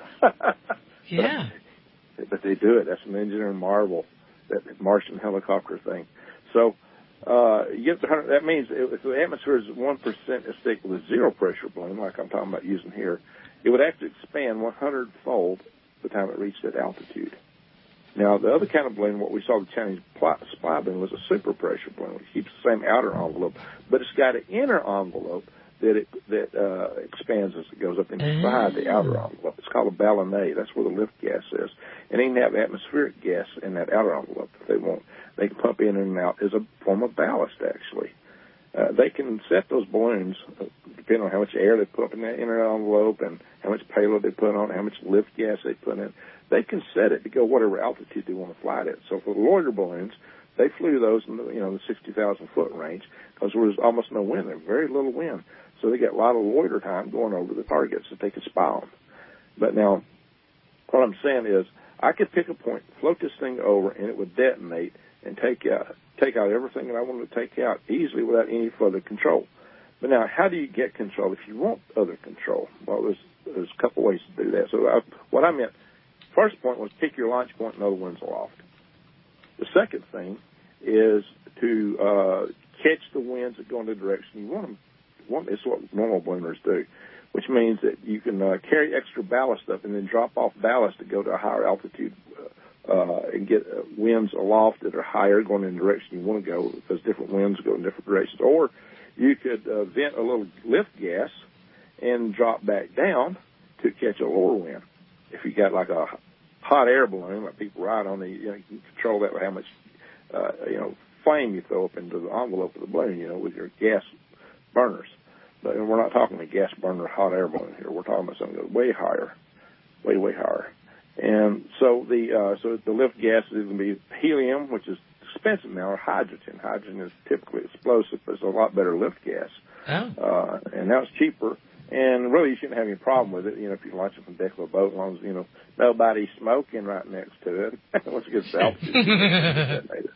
Yeah. But they do it. That's an engineering marvel, that Martian helicopter thing. So you get to 100, that means if the atmosphere is 1% as thick with a zero pressure balloon, like I'm talking about using here, it would actually expand 100-fold by the time it reached that altitude. Now, the other kind of balloon, what we saw the Chinese spy balloon, was a super pressure balloon, which keeps the same outer envelope, but it's got an inner envelope that expands as it goes up inside the outer envelope. It's called a ballonnet. That's where the lift gas is. And they can have atmospheric gas in that outer envelope if they want. They can pump in and out as a form of ballast, actually. They can set those balloons, depending on how much air they pump in that inner envelope and how much payload they put on, how much lift gas they put in. They can set it to go whatever altitude they want to fly it at. So for the loiter balloons, they flew those in the 60,000-foot range because there was almost no wind. There was very little wind. So they got a lot of loiter time going over the targets that they could spy on. But now, what I'm saying is, I could pick a point, float this thing over, and it would detonate and take out everything that I wanted to take out easily without any further control. But now, how do you get control if you want other control? Well, there's a couple ways to do that. So what I meant, first point was pick your launch point and know the winds aloft. The second thing is to catch the winds that go in the direction you want them. It's what normal ballooners do, which means that you can carry extra ballast up and then drop off ballast to go to a higher altitude and get winds aloft that are higher going in the direction you want to go, because different winds go in different directions. Or you could vent a little lift gas and drop back down to catch a lower wind. If you got like a hot air balloon, like people ride on, you can control that with how much flame you throw up into the envelope of the balloon, with your gas burners. But we're not talking a gas burner hot air balloon here. We're talking about something that's way higher, way higher. And so the lift gas is going to be helium, which is expensive now, or hydrogen. Hydrogen is typically explosive, but it's a lot better lift gas. Oh. And now it's cheaper. And really, you shouldn't have any problem with it, if you launch it from the deck of a boat, as long as, nobody's smoking right next to it. Once it gets to altitude,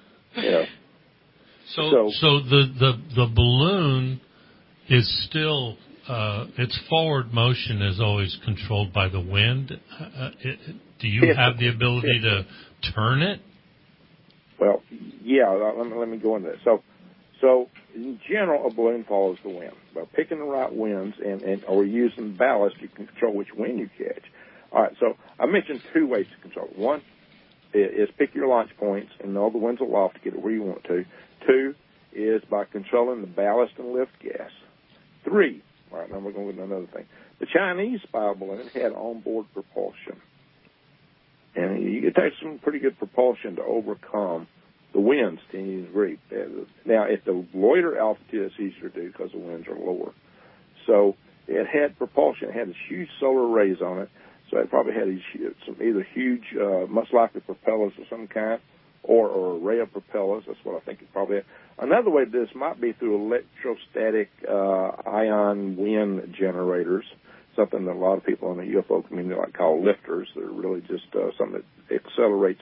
So the balloon is still its forward motion is always controlled by the wind. Do you have the ability to turn it? Well, yeah. Let me go into that. So in general, a balloon follows the wind. By picking the right winds or using ballast, you can control which wind you catch. All right, so I mentioned two ways to control it. One is pick your launch points and know the winds aloft to get it where you want to. Two is by controlling the ballast and lift gas. Three, all right, now we're going to another thing. The Chinese spy balloon had onboard propulsion. And you could take some pretty good propulsion to overcome the winds to any degree. Now, at the loiter altitude, it's easier to do because the winds are lower. So it had propulsion. It had these huge solar arrays on it. So it probably had some either huge, most likely propellers of some kind, or array of propellers. That's what I think it probably had. Another way to do this might be through electrostatic ion wind generators, something that a lot of people in the UFO community like call lifters. They're really just something that accelerates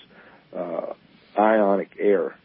ionic air.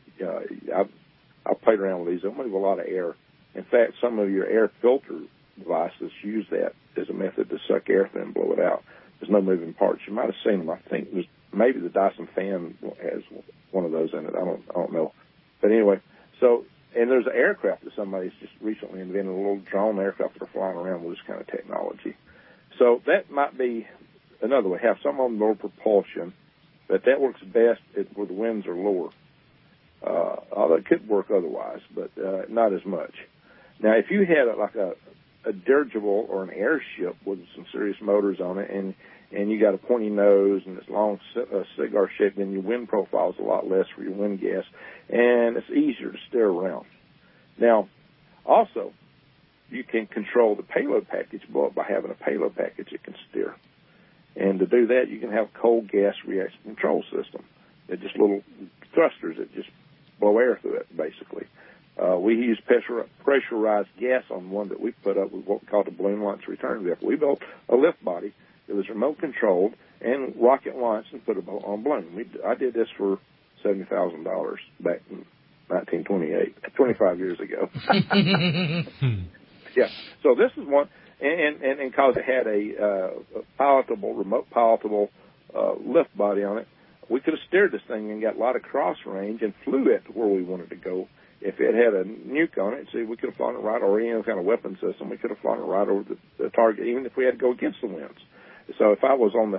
I've played around with these. They move a lot of air. In fact, some of your air filter devices use that as a method to suck air through and blow it out. There's no moving parts. You might have seen them. I think maybe the Dyson fan has one of those in it. I don't know. But anyway, so, and there's an aircraft that somebody's just recently invented, a little drone aircraft that are flying around with this kind of technology. So that might be another way. Have some of them lower propulsion, but that works best where the winds are lower. Although it could work otherwise, but not as much. Now, if you had a dirigible or an airship with some serious motors on it, and you got a pointy nose and it's long cigar shape, then your wind profile is a lot less for your wind gas, and it's easier to steer around. Now, also, you can control the payload package by having a payload package that can steer. And to do that, you can have a cold gas reaction control system. They're just little thrusters that just blow air through it, basically. We use pressurized gas on one that we put up with what we call the balloon launch return vehicle. We built a lift body that was remote controlled and rocket launched and put it on balloon. I did this for $70,000 back in 1928, 25 years ago. Yeah. So this is one, and because it had a remote pilotable lift body on it, we could have steered this thing and got a lot of cross range and flew it where we wanted to go. If it had a nuke on it, we could have flown it right, or any other kind of weapon system, we could have flown it right over the target, even if we had to go against the winds. So if I was on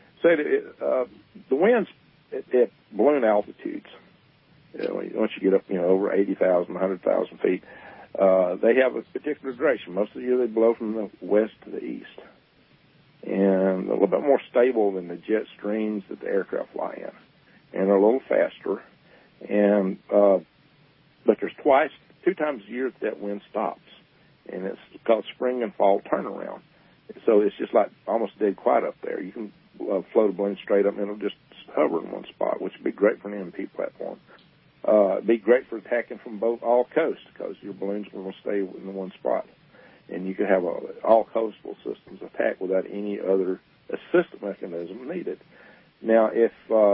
the winds at balloon altitudes, once you get up, over 80,000, 100,000 feet, they have a particular direction. Most of the year they blow from the west to the east, and a little bit more stable than the jet streams that the aircraft fly in, and they're a little faster. And but there's two times a year that wind stops, and it's called spring and fall turnaround. So it's just like almost dead quiet up there. You can float a balloon straight up, and it'll just hover in one spot, which would be great for an EMP platform. It'd be great for attacking from all coasts, because your balloon's going to stay in one spot. And you could have all coastal systems attack without any other assist mechanism needed. Now, if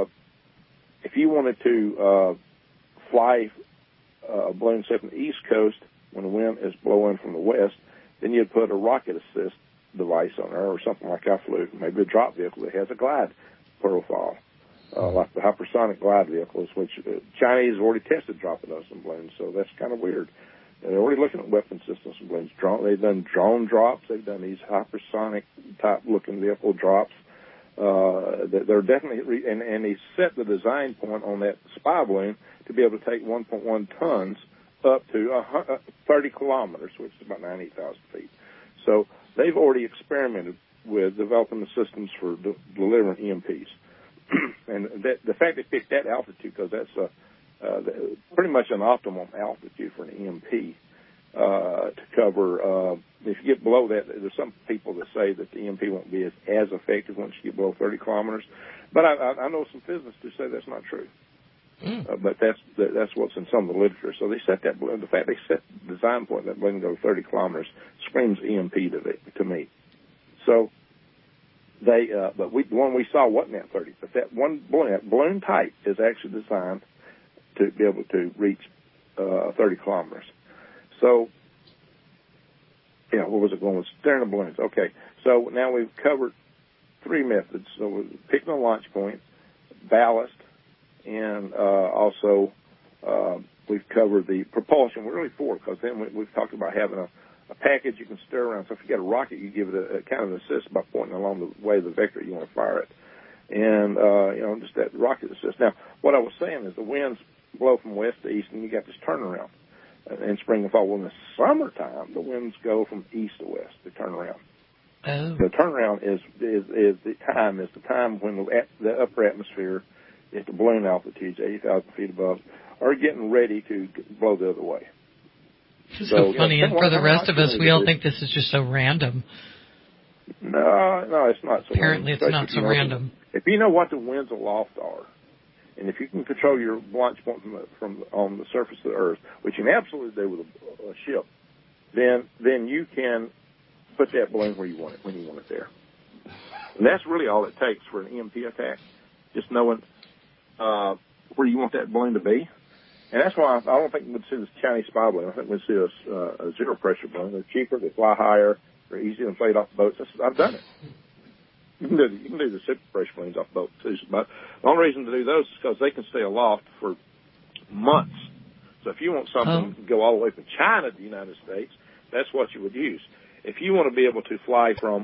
you wanted to fly a balloon, say, from the East Coast when the wind is blowing from the west, then you'd put a rocket assist device on there, or something like I flew, maybe a drop vehicle that has a glide profile. Like the hypersonic glide vehicles, which Chinese have already tested dropping those in balloons, so that's kind of weird. They're already looking at weapon systems in balloons. They've done drone drops. They've done these hypersonic type looking vehicle drops. They're definitely, and they set the design point on that spy balloon to be able to take 1.1 tons up to 30 kilometers, which is about 98,000 feet. So they've already experimented with developing the systems for delivering EMPs. And the fact they picked that altitude, because that's pretty much an optimum altitude for an EMP to cover. If you get below that, there's some people that say that the EMP won't be as effective once you get below 30 kilometers. But I know some physicists who say that's not true. But that's what's in some of the literature. So they set that balloon. The fact they set the design point that balloon go 30 kilometers screams EMP to me. So the one we saw wasn't at 30, but that one balloon, that balloon type, is actually designed to be able to reach 30 kilometers. So, where was it going? With steering the balloons. Okay, so now we've covered three methods. So we're picking a launch point, ballast, and also we've covered the propulsion. We're really for it because then we've talked about having a package you can stir around. So if you got a rocket, you give it a kind of assist by pointing along the way of the vector you want to fire it. And, just that rocket assist. Now, what I was saying is the winds blow from west to east, and you got this turnaround in spring and fall. Well, in the summertime, the winds go from east to west, the turnaround. Oh. The turnaround is the time when the upper atmosphere at the balloon altitudes, 80,000 feet above, are getting ready to blow the other way. So funny, and for the rest of us, we all think this is just so random. No, it's not so Apparently it's not so random. If you know what the winds aloft are, and if you can control your launch point from on the surface of the Earth, which you can absolutely do with a ship, then you can put that balloon where you want it, when you want it there. And that's really all it takes for an EMP attack, just knowing where you want that balloon to be. And that's why I don't think we'd see this Chinese spy balloon. I think we'd see a zero-pressure balloon. They're cheaper, they fly higher, they're easy to inflate off boats. I've done it. You can do the super-pressure balloons off boats, too. But the only reason to do those is because they can stay aloft for months. So if you want something to go all the way from China to the United States, that's what you would use. If you want to be able to fly from,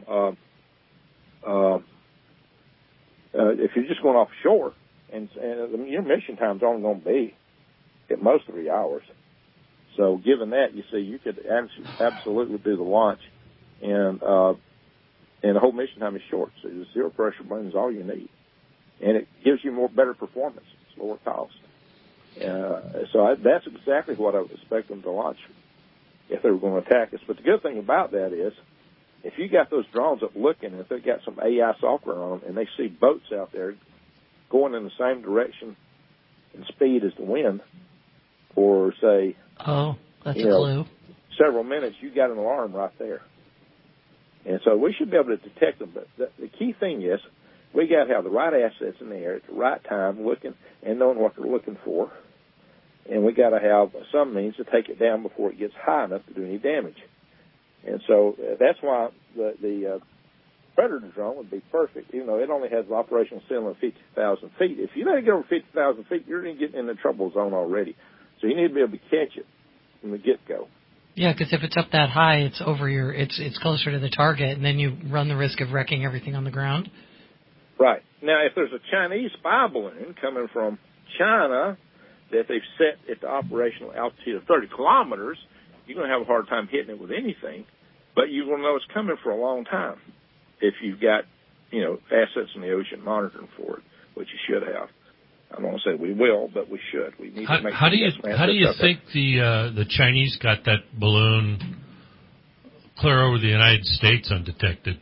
if you're just going offshore, and your mission time's only going to be at most 3 hours. So given that, you see, you could absolutely do the launch, and the whole mission time is short. So the zero pressure balloon is all you need, and it gives you better performance, it's lower cost. So that's exactly what I would expect them to launch if they were going to attack us. But the good thing about that is, if you got those drones up looking, if they've got some AI software on them, and they see boats out there going in the same direction and speed as the wind, or say, that's a clue. Several minutes, you got an alarm right there. And so we should be able to detect them. But the key thing is, we got to have the right assets in the air at the right time, looking and knowing what they're looking for. And we got to have some means to take it down before it gets high enough to do any damage. And so that's why the Predator drone would be perfect, even though it only has an operational ceiling of 50,000 feet. If you let it get over 50,000 feet, you're going to get in the trouble zone already. So you need to be able to catch it from the get-go. Yeah, because if it's up that high, it's over it's closer to the target, and then you run the risk of wrecking everything on the ground. Right. Now, if there's a Chinese spy balloon coming from China that they've set at the operational altitude of 30 kilometers, you're going to have a hard time hitting it with anything, but you're going to know it's coming for a long time if you've got, assets in the ocean monitoring for it, which you should have. I don't want to say we will, but we should. We need to make how do you think the Chinese got that balloon clear over the United States undetected?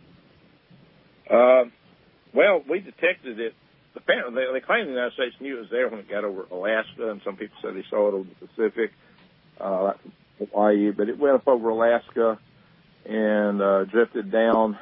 Well, we detected it. Apparently, they claim the United States knew it was there when it got over Alaska, and some people said they saw it over the Pacific, like Hawaii, but it went up over Alaska and drifted down.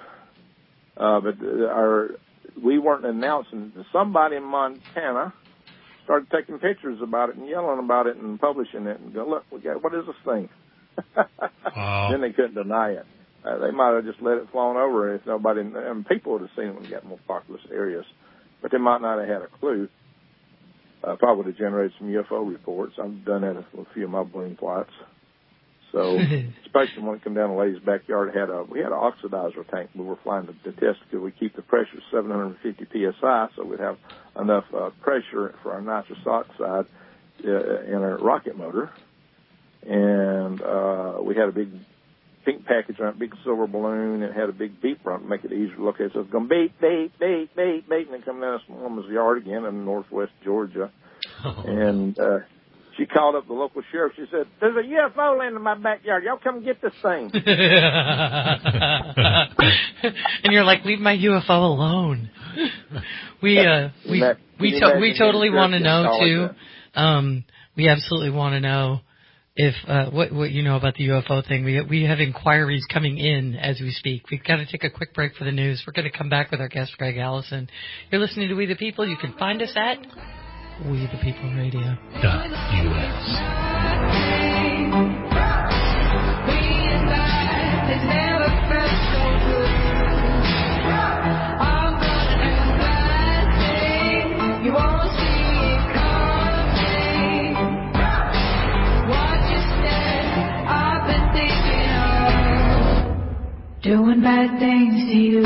We weren't announcing. Somebody in Montana started taking pictures about it and yelling about it and publishing it and go, look, what is this thing? Wow. Then they couldn't deny it. They might have just let it flown over if nobody, and people would have seen it when it got more populous areas, but they might not have had a clue. Probably would have generated some UFO reports. I've done that with a few of my balloon flights. So, especially when it came down to the lady's backyard, we had an oxidizer tank we were flying to test because we keep the pressure 750 psi, so we'd have enough pressure for our nitrous oxide in our rocket motor. And we had a big pink package on it, big silver balloon. It had a big beeper on it to make it easier to look at. So it was going beep, beep, beep, beep, beep, and then come down to some woman's yard again in northwest Georgia. And she called up the local sheriff. She said, there's a UFO landing in my backyard. Y'all come get this thing. And you're like, leave my UFO alone. We totally want to know, too. We absolutely want to know if what you know about the UFO thing. We have inquiries coming in as we speak. We've got to take a quick break for the news. We're going to come back with our guest, Greg Allison. You're listening to We the People. You can find us at WeThePeople.us. doing bad things to you.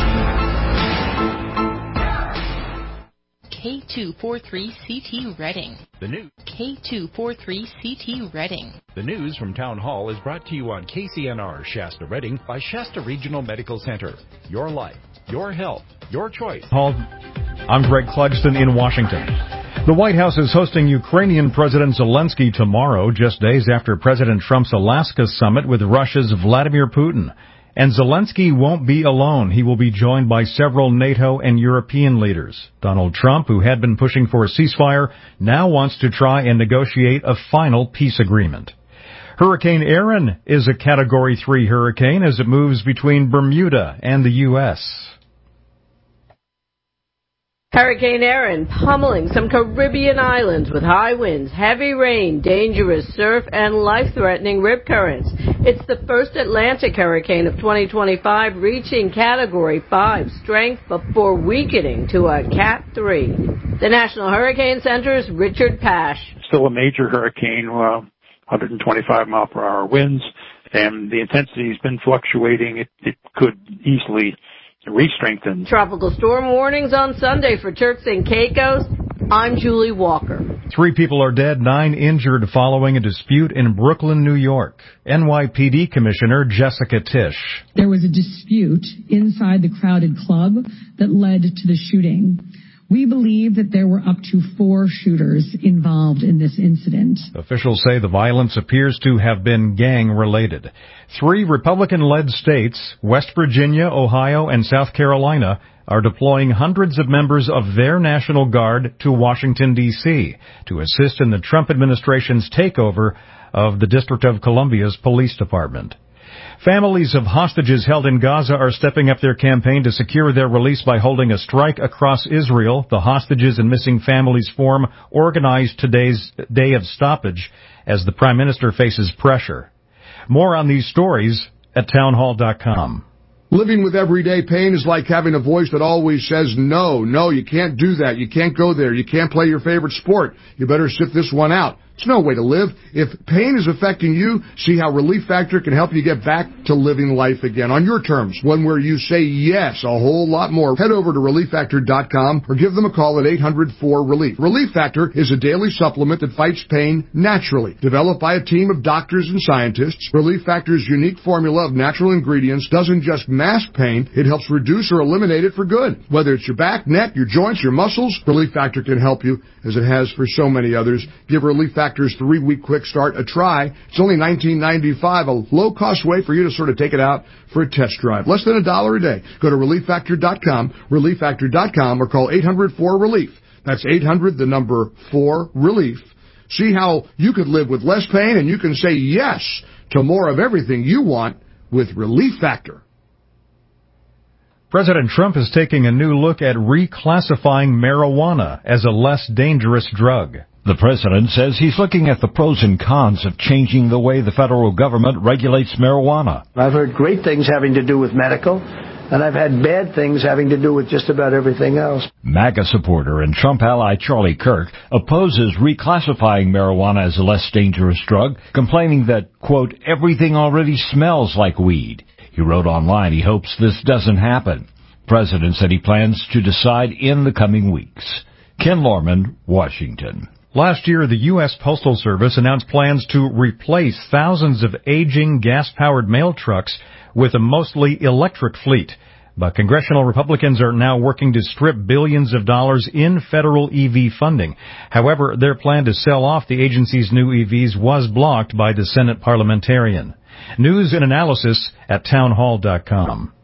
K243CT Reading. The news. K243CT Reading. The news from Town Hall is brought to you on KCNR Shasta Reading by Shasta Regional Medical Center. Your life, your health, your choice. I'm Greg Clugston in Washington. The White House is hosting Ukrainian President Zelensky tomorrow, just days after President Trump's Alaska summit with Russia's Vladimir Putin. And Zelensky won't be alone. He will be joined by several NATO and European leaders. Donald Trump, who had been pushing for a ceasefire, now wants to try and negotiate a final peace agreement. Hurricane Erin is a Category 3 hurricane as it moves between Bermuda and the U.S. Hurricane Erin pummeling some Caribbean islands with high winds, heavy rain, dangerous surf, and life-threatening rip currents. It's the first Atlantic hurricane of 2025, reaching Category 5 strength before weakening to a Cat 3. The National Hurricane Center's Richard Pash. Still a major hurricane, 125-mile-per-hour winds, and the intensity has been fluctuating. It could easily re-strengthen. Tropical storm warnings on Sunday for Turks and Caicos. I'm Julie Walker. 3 people are dead, 9 injured following a dispute in Brooklyn, New York. NYPD Commissioner Jessica Tisch. There was a dispute inside the crowded club that led to the shooting. We believe that there were up to 4 shooters involved in this incident. Officials say the violence appears to have been gang-related. 3 Republican-led states, West Virginia, Ohio, and South Carolina, are deploying hundreds of members of their National Guard to Washington, D.C. to assist in the Trump administration's takeover of the District of Columbia's police department. Families of hostages held in Gaza are stepping up their campaign to secure their release by holding a strike across Israel. The Hostages and Missing Families Forum organized today's day of stoppage as the Prime Minister faces pressure. More on these stories at townhall.com. Living with everyday pain is like having a voice that always says, no, you can't do that. You can't go there. You can't play your favorite sport. You better sit this one out. It's no way to live. If pain is affecting you, see how Relief Factor can help you get back to living life again on your terms, one where you say yes a whole lot more. Head over to ReliefFactor.com or give them a call at 800-4RELIEF. Relief Factor is a daily supplement that fights pain naturally. Developed by a team of doctors and scientists, Relief Factor's unique formula of natural ingredients doesn't just mask pain, it helps reduce or eliminate it for good. Whether it's your back, neck, your joints, your muscles, Relief Factor can help you, as it has for so many others. Give Relief Factor's 3-week quick start a try. It's only $19.95, a low-cost way for you to sort of take it out for a test drive. Less than $1 a day. Go to ReliefFactor.com, ReliefFactor.com, or call 800-4RELIEF. That's 800-4-RELIEF. See how you could live with less pain, and you can say yes to more of everything you want with Relief Factor. President Trump is taking a new look at reclassifying marijuana as a less dangerous drug. The president says he's looking at the pros and cons of changing the way the federal government regulates marijuana. I've heard great things having to do with medical, and I've had bad things having to do with just about everything else. MAGA supporter and Trump ally Charlie Kirk opposes reclassifying marijuana as a less dangerous drug, complaining that, quote, everything already smells like weed. He wrote online he hopes this doesn't happen. The president said he plans to decide in the coming weeks. Ken Lorman, Washington. Last year, the U.S. Postal Service announced plans to replace thousands of aging gas-powered mail trucks with a mostly electric fleet. But congressional Republicans are now working to strip billions of dollars in federal EV funding. However, their plan to sell off the agency's new EVs was blocked by the Senate parliamentarian. News and analysis at townhall.com.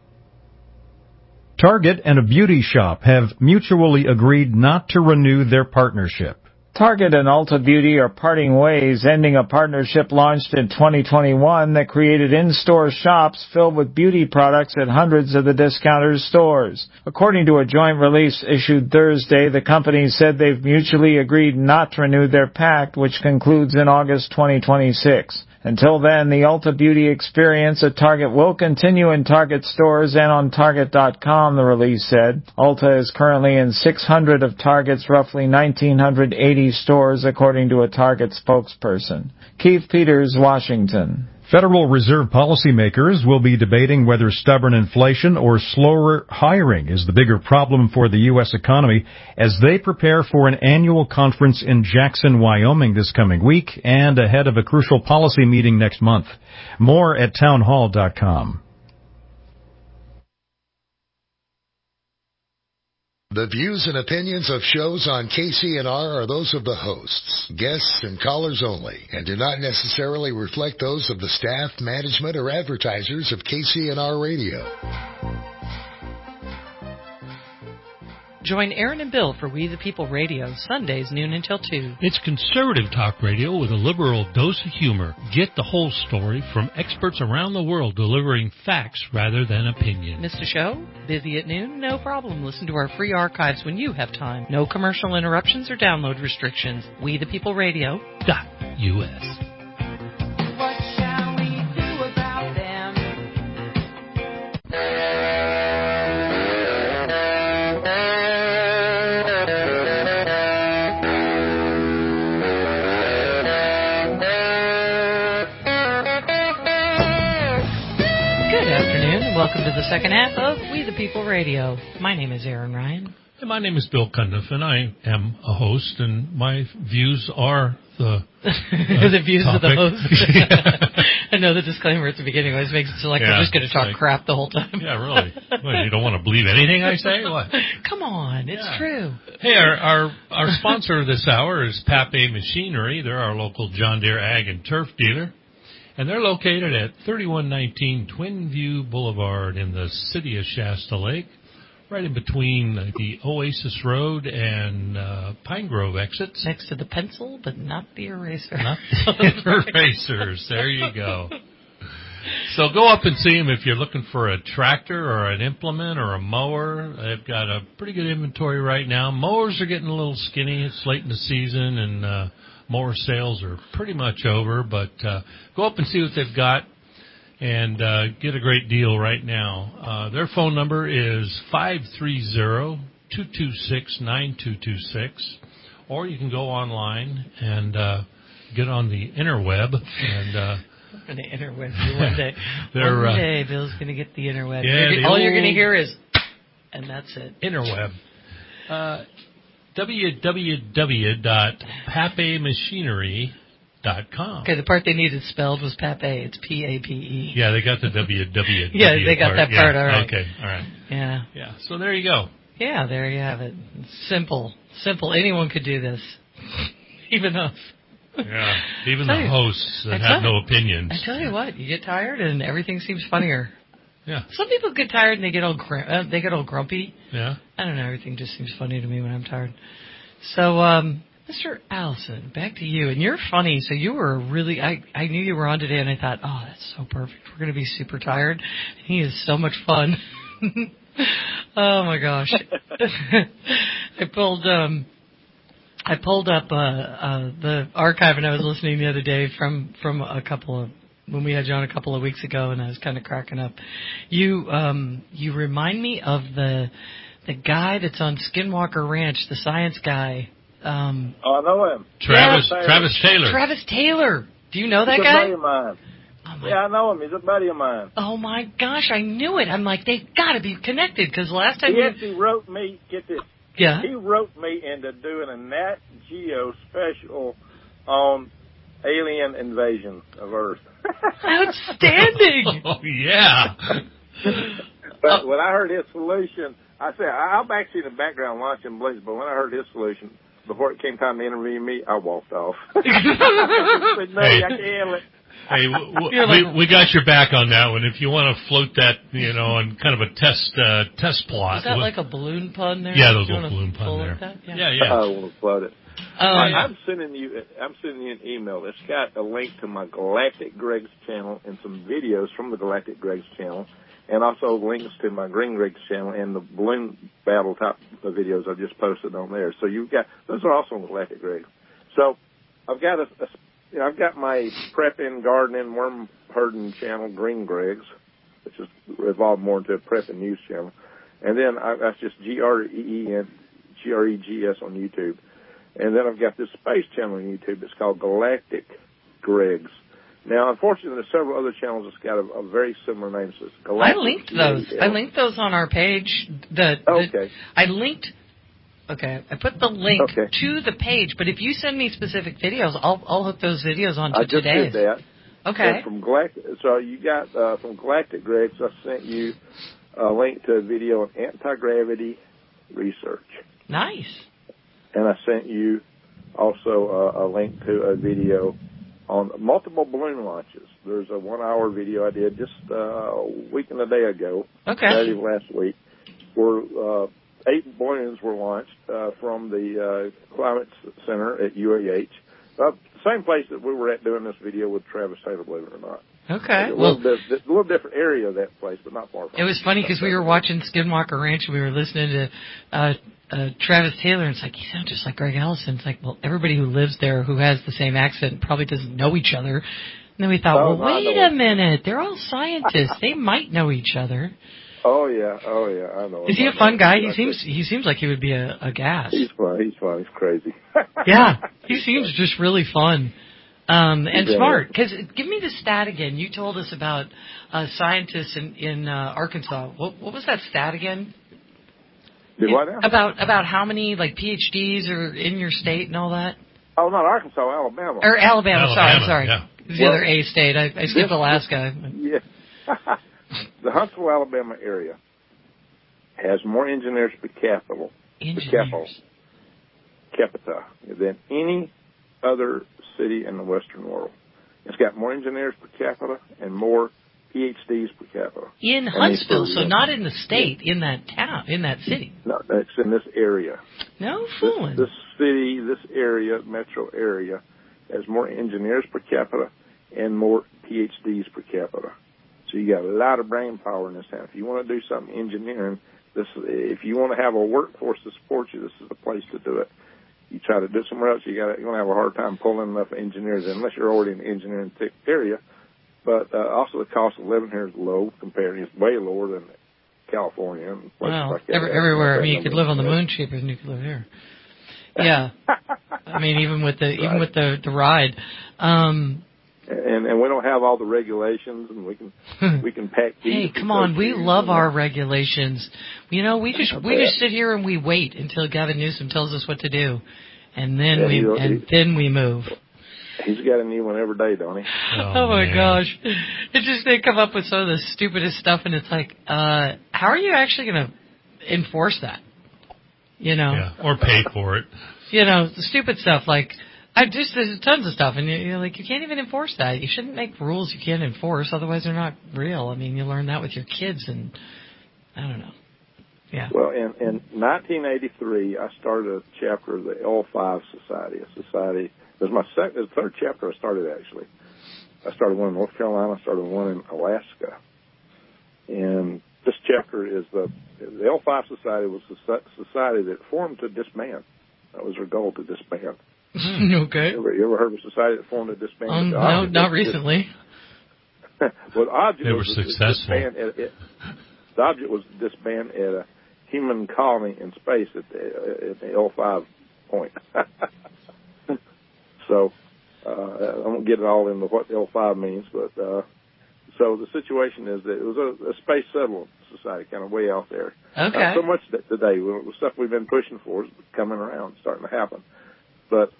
Target and a beauty shop have mutually agreed not to renew their partnership. Target and Ulta Beauty are parting ways, ending a partnership launched in 2021 that created in-store shops filled with beauty products at hundreds of the discounters' stores. According to a joint release issued Thursday, the companies said they've mutually agreed not to renew their pact, which concludes in August 2026. Until then, the Ulta Beauty experience at Target will continue in Target stores and on Target.com, the release said. Ulta is currently in 600 of Target's roughly 1,980 stores, according to a Target spokesperson. Keith Peters, Washington. Federal Reserve policymakers will be debating whether stubborn inflation or slower hiring is the bigger problem for the U.S. economy as they prepare for an annual conference in Jackson, Wyoming this coming week and ahead of a crucial policy meeting next month. More at townhall.com. The views and opinions of shows on KCNR are those of the hosts, guests, and callers only, and do not necessarily reflect those of the staff, management, or advertisers of KCNR Radio. Join Aaron and Bill for We the People Radio, Sundays noon until 2. It's conservative talk radio with a liberal dose of humor. Get the whole story from experts around the world delivering facts rather than opinion. Missed a show? Busy at noon? No problem. Listen to our free archives when you have time. No commercial interruptions or download restrictions. We the People Radio.us. Welcome to the second half of We the People Radio. My name is Aaron Ryan. And my name is Bill Cundiff, and I am a host, and my views are the the views topic. of the host. I know the disclaimer at the beginning always makes it so like we're just going to talk crap the whole time. Yeah, really. What, you don't want to believe anything I say? What? Come on, it's true. Hey, our sponsor this hour is Pape Machinery. They're our local John Deere Ag and Turf dealer. And they're located at 3119 Twin View Boulevard in the city of Shasta Lake, right in between the Oasis Road and Pine Grove exits. Next to the pencil, but not the eraser. Not the erasers. There you go. So go up and see them if you're looking for a tractor or an implement or a mower. They've got a pretty good inventory right now. Mowers are getting a little skinny. It's late in the season, and mower sales are pretty much over, but go up and see what they've got and get a great deal right now. Their phone number is 530-226-9226, or you can go online and get on the interweb. And on the interweb one day. One day Bill's going to get the interweb. Yeah, all you're going to hear is, and that's it. Interweb. www.papemachinery.com. Okay, the part they needed spelled was Pape. It's P-A-P-E. Yeah, they got the www. Yeah, they got that part, all right. Okay, all right. Yeah. Yeah, so there you go. Yeah, there you have it. Simple. Anyone could do this. Even us. Yeah, even the hosts that have no opinions. I tell you what, you get tired and everything seems funnier. Yeah. Some people get tired and they get all grumpy. Yeah. I don't know. Everything just seems funny to me when I'm tired. So, Mr. Allison, back to you. And you're funny. So you were really. I knew you were on today, and I thought, oh, that's so perfect. We're going to be super tired. And he is so much fun. Oh my gosh. I pulled up the archive, and I was listening the other day from a couple of. When we had you on a couple of weeks ago, and I was kind of cracking up. You remind me of the guy that's on Skinwalker Ranch, the science guy. I know him. Travis Taylor. Travis Taylor. Do you know that He's guy? a buddy of mine. I know him. He's a buddy of mine. Oh my gosh, I knew it. I'm like, they got to be connected because last time he actually wrote me. Get this. Yeah. He wrote me into doing a Nat Geo special on alien invasion of Earth. Outstanding! Oh, yeah. But when I heard his solution, I said, I'm actually in the background watching Blaze, but when I heard his solution, before it came time to interview me, I walked off. I said, no, I can't handle it. Hey, we got your back on that one. If you want to float that, on kind of a test plot. Is that like a balloon pun there? Yeah, those little balloon pun there. Like yeah. I want to float it. I'm sending you an email. It's got a link to my Galactic Greg's channel and some videos from the Galactic Greg's channel, and also links to my Green Greg's channel and the balloon battle type of videos I just posted on there. So you've got those are also on Galactic Greg. So I've got I've got my prepping, gardening, worm herding channel, Green Greg's, which has evolved more into a prep and news channel, and then that's just GREGS on YouTube. And then I've got this space channel on YouTube. It's called Galactic Greg's. Now, unfortunately, there's several other channels that's got a very similar name. So I linked those. I linked those on our page. Okay. I put the link to the page, but if you send me specific videos, I'll hook those videos onto today's. I just did that. Okay. And so you got from Galactic Greg, so I sent you a link to a video on anti-gravity research. Nice. And I sent you also a link to a video on multiple balloon launches. There's a 1-hour video I did just a week and a day ago, Saturday of last week, where 8 balloons were launched from the Climate Center at UAH. Same place that we were at doing this video with Travis Taylor, believe it or not. Okay. A little different area of that place, but not far from it. It was funny because we were watching Skinwalker Ranch and we were listening to Travis Taylor, and it's like, he sounds just like Greg Allison. It's like, well, everybody who lives there who has the same accent probably doesn't know each other. And then we thought, wait a minute. They're all scientists. They might know each other. Oh yeah, I know. Is he a fun guy? He seems like he would be a gas. He's fun. He's crazy. Yeah, he seems just really fun. And smart. Because give me the stat again. You told us about scientists in Arkansas. What was that stat again? What now? About how many like PhDs are in your state and all that? Oh, not Arkansas, Alabama. Or Alabama. Sorry. Yeah. It was the other A state. I skipped Alaska. Yeah. The Huntsville, Alabama area has more engineers per capita than any other city in the Western world. It's got more engineers per capita and more PhDs per capita. In Huntsville, so not in the state, in that town, in that city. No, it's in this area. No fooling. This city, this area, metro area, has more engineers per capita and more PhDs per capita. So you got a lot of brain power in this town. If you want to do something engineering, if you want to have a workforce to support you, this is the place to do it. You try to do it somewhere else, you're going to have a hard time pulling enough engineers in, unless you're already in the engineering area. But also the cost of living here is low compared. It's way lower than California and places like that. Everywhere. I mean, you could live on the moon cheaper than you could live here. Yeah. I mean, even with the ride. And we don't have all the regulations, and we can pack these. Hey, come on, we love our regulations. You know, we just sit here and we wait until Gavin Newsom tells us what to do, and then we move. He's got a new one every day, don't he? Oh my gosh, they come up with some of the stupidest stuff, and it's like, how are you actually going to enforce that? You know, or pay for it. You know, the stupid stuff like. There's tons of stuff, and you're like, you can't even enforce that. You shouldn't make rules you can't enforce, otherwise they're not real. I mean, you learn that with your kids, and I don't know. Yeah. Well, in 1983, I started a chapter of the L5 Society. It was the third chapter I started, actually. I started one in North Carolina, I started one in Alaska. And this chapter is the L5 Society was the society that formed to disband. That was their goal, to disband. Okay. You ever heard of a society that formed a disband? No, not recently. Well, the object they were successful. The object was to disband at a human colony in space at the L5 point. So I won't get it all into what L5 means, but so the situation is that it was a space settlement society, kind of way out there. Okay. Not so much today. The stuff we've been pushing for is coming around, starting to happen. But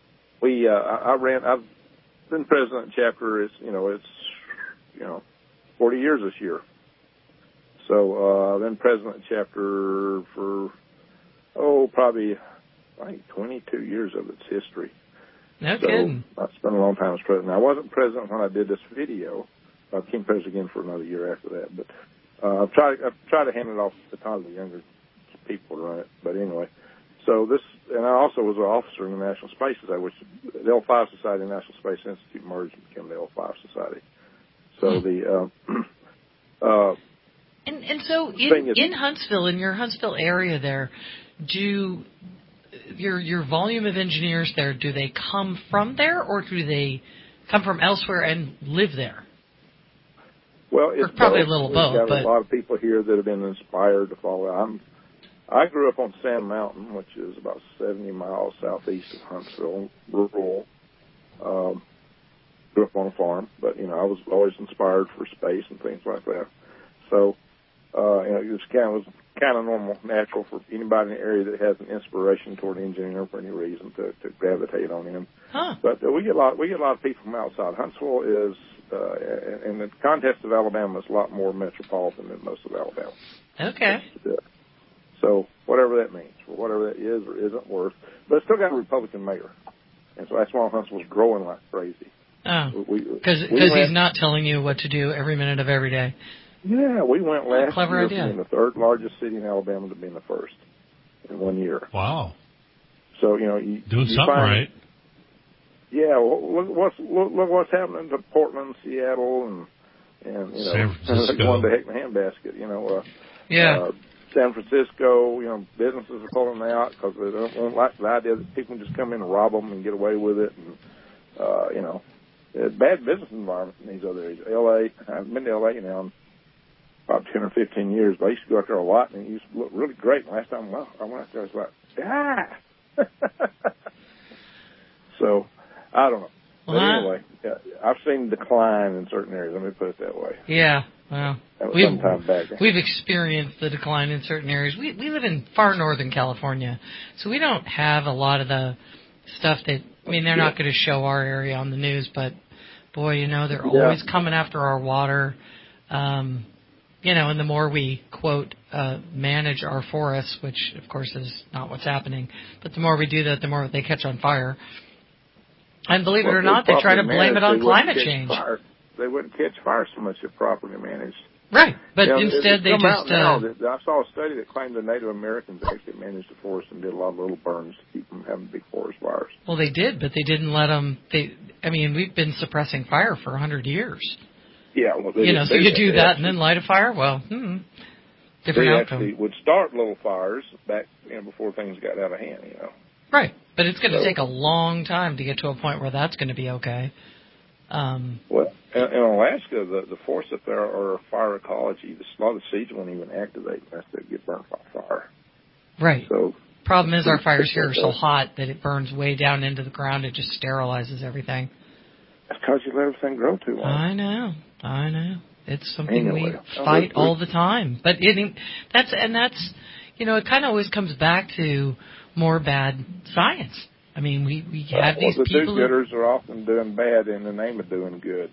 I've been president of chapter. It's 40 years this year. So I've been president of chapter for probably I think 22 years of its history. No kidding. I spent a long time as president. I wasn't president when I did this video. I became president again for another year after that. But I've tried to hand it off to the younger people to run it. But anyway. So and I also was an officer in the National Space Society, which the L5 Society and National Space Institute merged and became the L5 Society. So so in Huntsville, in your Huntsville area there, do your volume of engineers there, do they come from there or do they come from elsewhere and live there? Well, it's probably a little both. We've got a lot of people here that have been inspired to follow. I grew up on Sand Mountain, which is about 70 miles southeast of Huntsville, rural. grew up on a farm, but, you know, I was always inspired for space and things like that. So, you know, it was kind of normal, natural for anybody in the area that has an inspiration toward engineering for any reason to gravitate on him. Huh. But we get a lot of people from outside. Huntsville is, in the context of Alabama, is a lot more metropolitan than most of Alabama. Okay. So whatever that means, or whatever that is or isn't worth, but it's still got a Republican mayor, and so that's why Huntsville's growing like crazy. Oh, because he's not telling you what to do every minute of every day. Yeah, we went last clever year idea. from being the third largest city in Alabama to being the first in 1 year. Wow. So, you know, doing something right. Yeah, well, look what's happening to Portland, Seattle, and you know, San Francisco. going to heck in the handbasket. You know, yeah. San Francisco, you know, businesses are pulling out because they don't like the idea that people can just come in and rob them and get away with it. And, you know, it's a bad business environment in these other areas. L.A., I've been to L.A. now in about 10 or 15 years, but I used to go out there a lot, and it used to look really great. And last time I went out there, I was like, So, I don't know. But anyway, I've seen decline in certain areas. Let me put it that way. Yeah, well, we've experienced the decline in certain areas. We live in far northern California, so we don't have a lot of the stuff that, I mean, they're not going to show our area on the news, but, boy, you know, they're always coming after our water. You know, and the more we, quote, manage our forests, which, of course, is not what's happening, but the more we do that, the more they catch on fire. And believe it or not, they try to blame it on climate change. They wouldn't catch fire so much if properly managed. Right, but you know, instead they just... I saw a study that claimed the Native Americans actually managed the forest and did a lot of little burns to keep from having big forest fires. Well, they did, but they didn't let them... I mean, we've been suppressing fire for 100 years. Yeah, well, you know, so you do that and then light a fire? Well, different they outcome. Actually would start little fires back, you know, before things got out of hand, you know. Right, but it's going to take a long time to get to a point where that's going to be okay. Well, in Alaska, the forests up there are a fire ecology. A lot of the seeds won't even activate unless they get burnt by fire. Right. So, problem is our fires here are so hot that it burns way down into the ground. It just sterilizes everything. That's because you let everything grow too long. I know. It's something we fight all the time. But that's you know, it kind of always comes back to more bad science. I mean, we have these the people. The do-gooders are often doing bad in the name of doing good.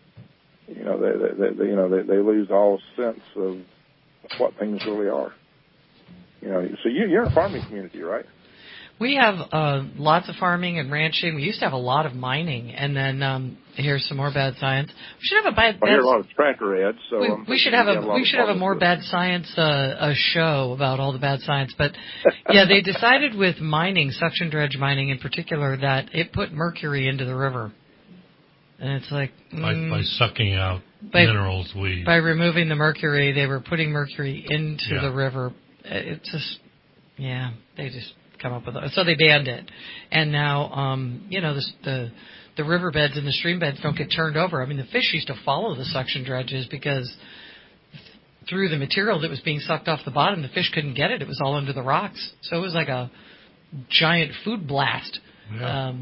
You know, they lose all sense of what things really are. You know, so you're in a farming community, right? We have lots of farming and ranching. We used to have a lot of mining, and then here's some more bad science. We should have a bad. I hear a lot of tractor ads. So we should have a more bad science a show about all the bad science. But yeah, they decided with mining, suction dredge mining in particular, that it put mercury into the river, and it's like by sucking out minerals. By removing the mercury, they were putting mercury into the river. It's just they just come up with it. So they banned it, and now you know, the riverbeds and the stream beds don't get turned over. I mean, the fish used to follow the suction dredges because through the material that was being sucked off the bottom, the fish couldn't get it. It was all under the rocks, so it was like a giant food blast. Yeah.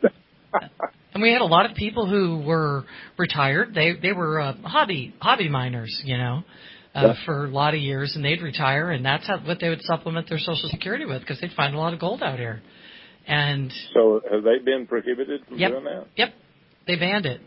And we had a lot of people who were retired. They were hobby miners, you know. For a lot of years, and they'd retire, and that's what they would supplement their Social Security with, because they'd find a lot of gold out here. And so, have they been prohibited from doing that? Yep, they banned it.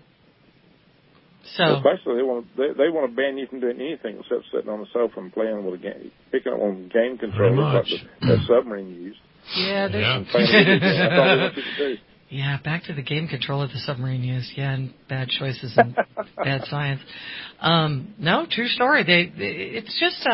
So basically, they want to ban you from doing anything except sitting on the sofa and playing with a game, picking up on game controllers like the submarine used. Yeah, that's all they want you to do. Yeah, back to the game controller the submarine used. Yeah, and bad choices and bad science. No, true story. It's just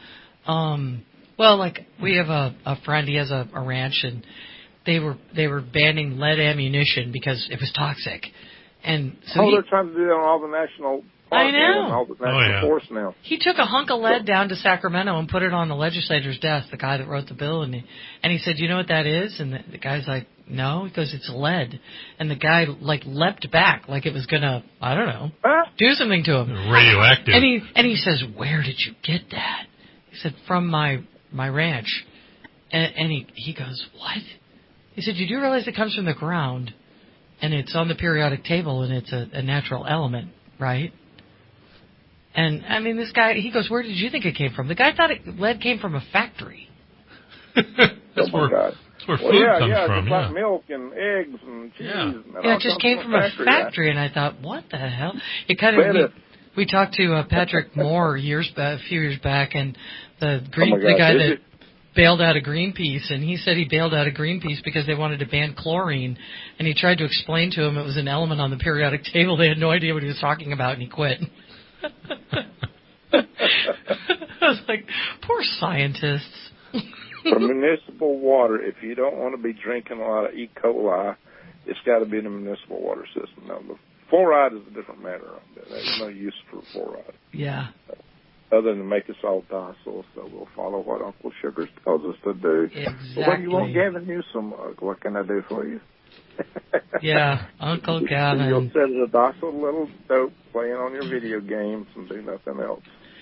well, like we have a friend. He has a ranch, and they were banning lead ammunition because it was toxic. And so they're trying to do that on all the national parks and all the national forests now. He took a hunk of lead down to Sacramento and put it on the legislator's desk, the guy that wrote the bill, and he said, "You know what that is?" And the guy's like, "No." He goes, "It's lead." And the guy leapt back like it was gonna, I don't know, do something to him. Radioactive. And he says, "Where did you get that?" He said, "From my ranch." And he goes, "What?" He said, "You do realize it comes from the ground, and it's on the periodic table, and it's a natural element, right? And, I mean, this guy, he goes, where did you think it came from? The guy thought lead came from a factory. That's where food comes from. Just like milk and eggs and cheese. Yeah, And it just came from a factory, and I thought, what the hell? It kind of... We talked to Patrick Moore a few years back, and the guy that bailed out of Greenpeace, and he said he bailed out of Greenpeace because they wanted to ban chlorine, and he tried to explain to him it was an element on the periodic table. They had no idea what he was talking about, and he quit. I was like, poor scientists. For municipal water, if you don't want to be drinking a lot of E. coli, it's got to be in the municipal water system. Now, the fluoride is a different matter. There's no use for fluoride. Yeah. Other than make us all docile, so we'll follow what Uncle Sugar tells us to do. Exactly. What do you want, Gavin Newsom? What can I do for you? Yeah, Uncle Gavin. You'll sit as a docile little dope playing on your video games and do nothing else.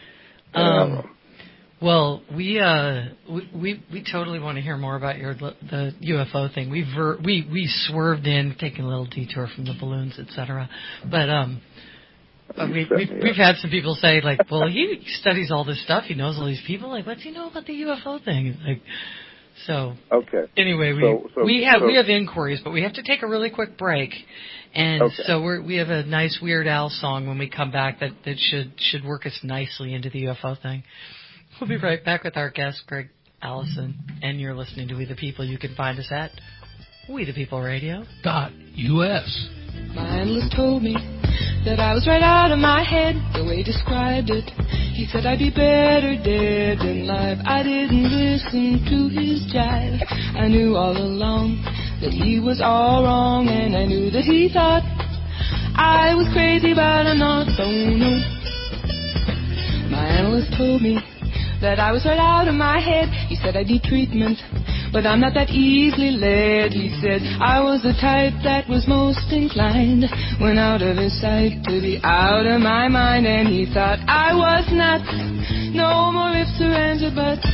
Well, we totally want to hear more about the UFO thing. We swerved in, taking a little detour from the balloons, etc. But we've had some people say, like, well, he studies all this stuff, he knows all these people. Like, what's he know about the UFO thing? Like, so okay. Anyway, we have inquiries, but we have to take a really quick break, and so we have a nice Weird Al song when we come back that should work us nicely into the UFO thing. We'll be right back with our guest, Greg Allison, and you're listening to We the People. You can find us at WeThePeopleRadio.us. My analyst told me that I was right out of my head, the way he described it. He said I'd be better dead than live. I didn't listen to his jive. I knew all along that he was all wrong, and I knew that he thought I was crazy, but I'm not, so no. My analyst told me that I was right out of my head. He said I'd need treatment, but I'm not that easily led. He said I was the type that was most inclined, when out of his sight, to be out of my mind. And he thought I was nuts, no more ifs or ands or buts.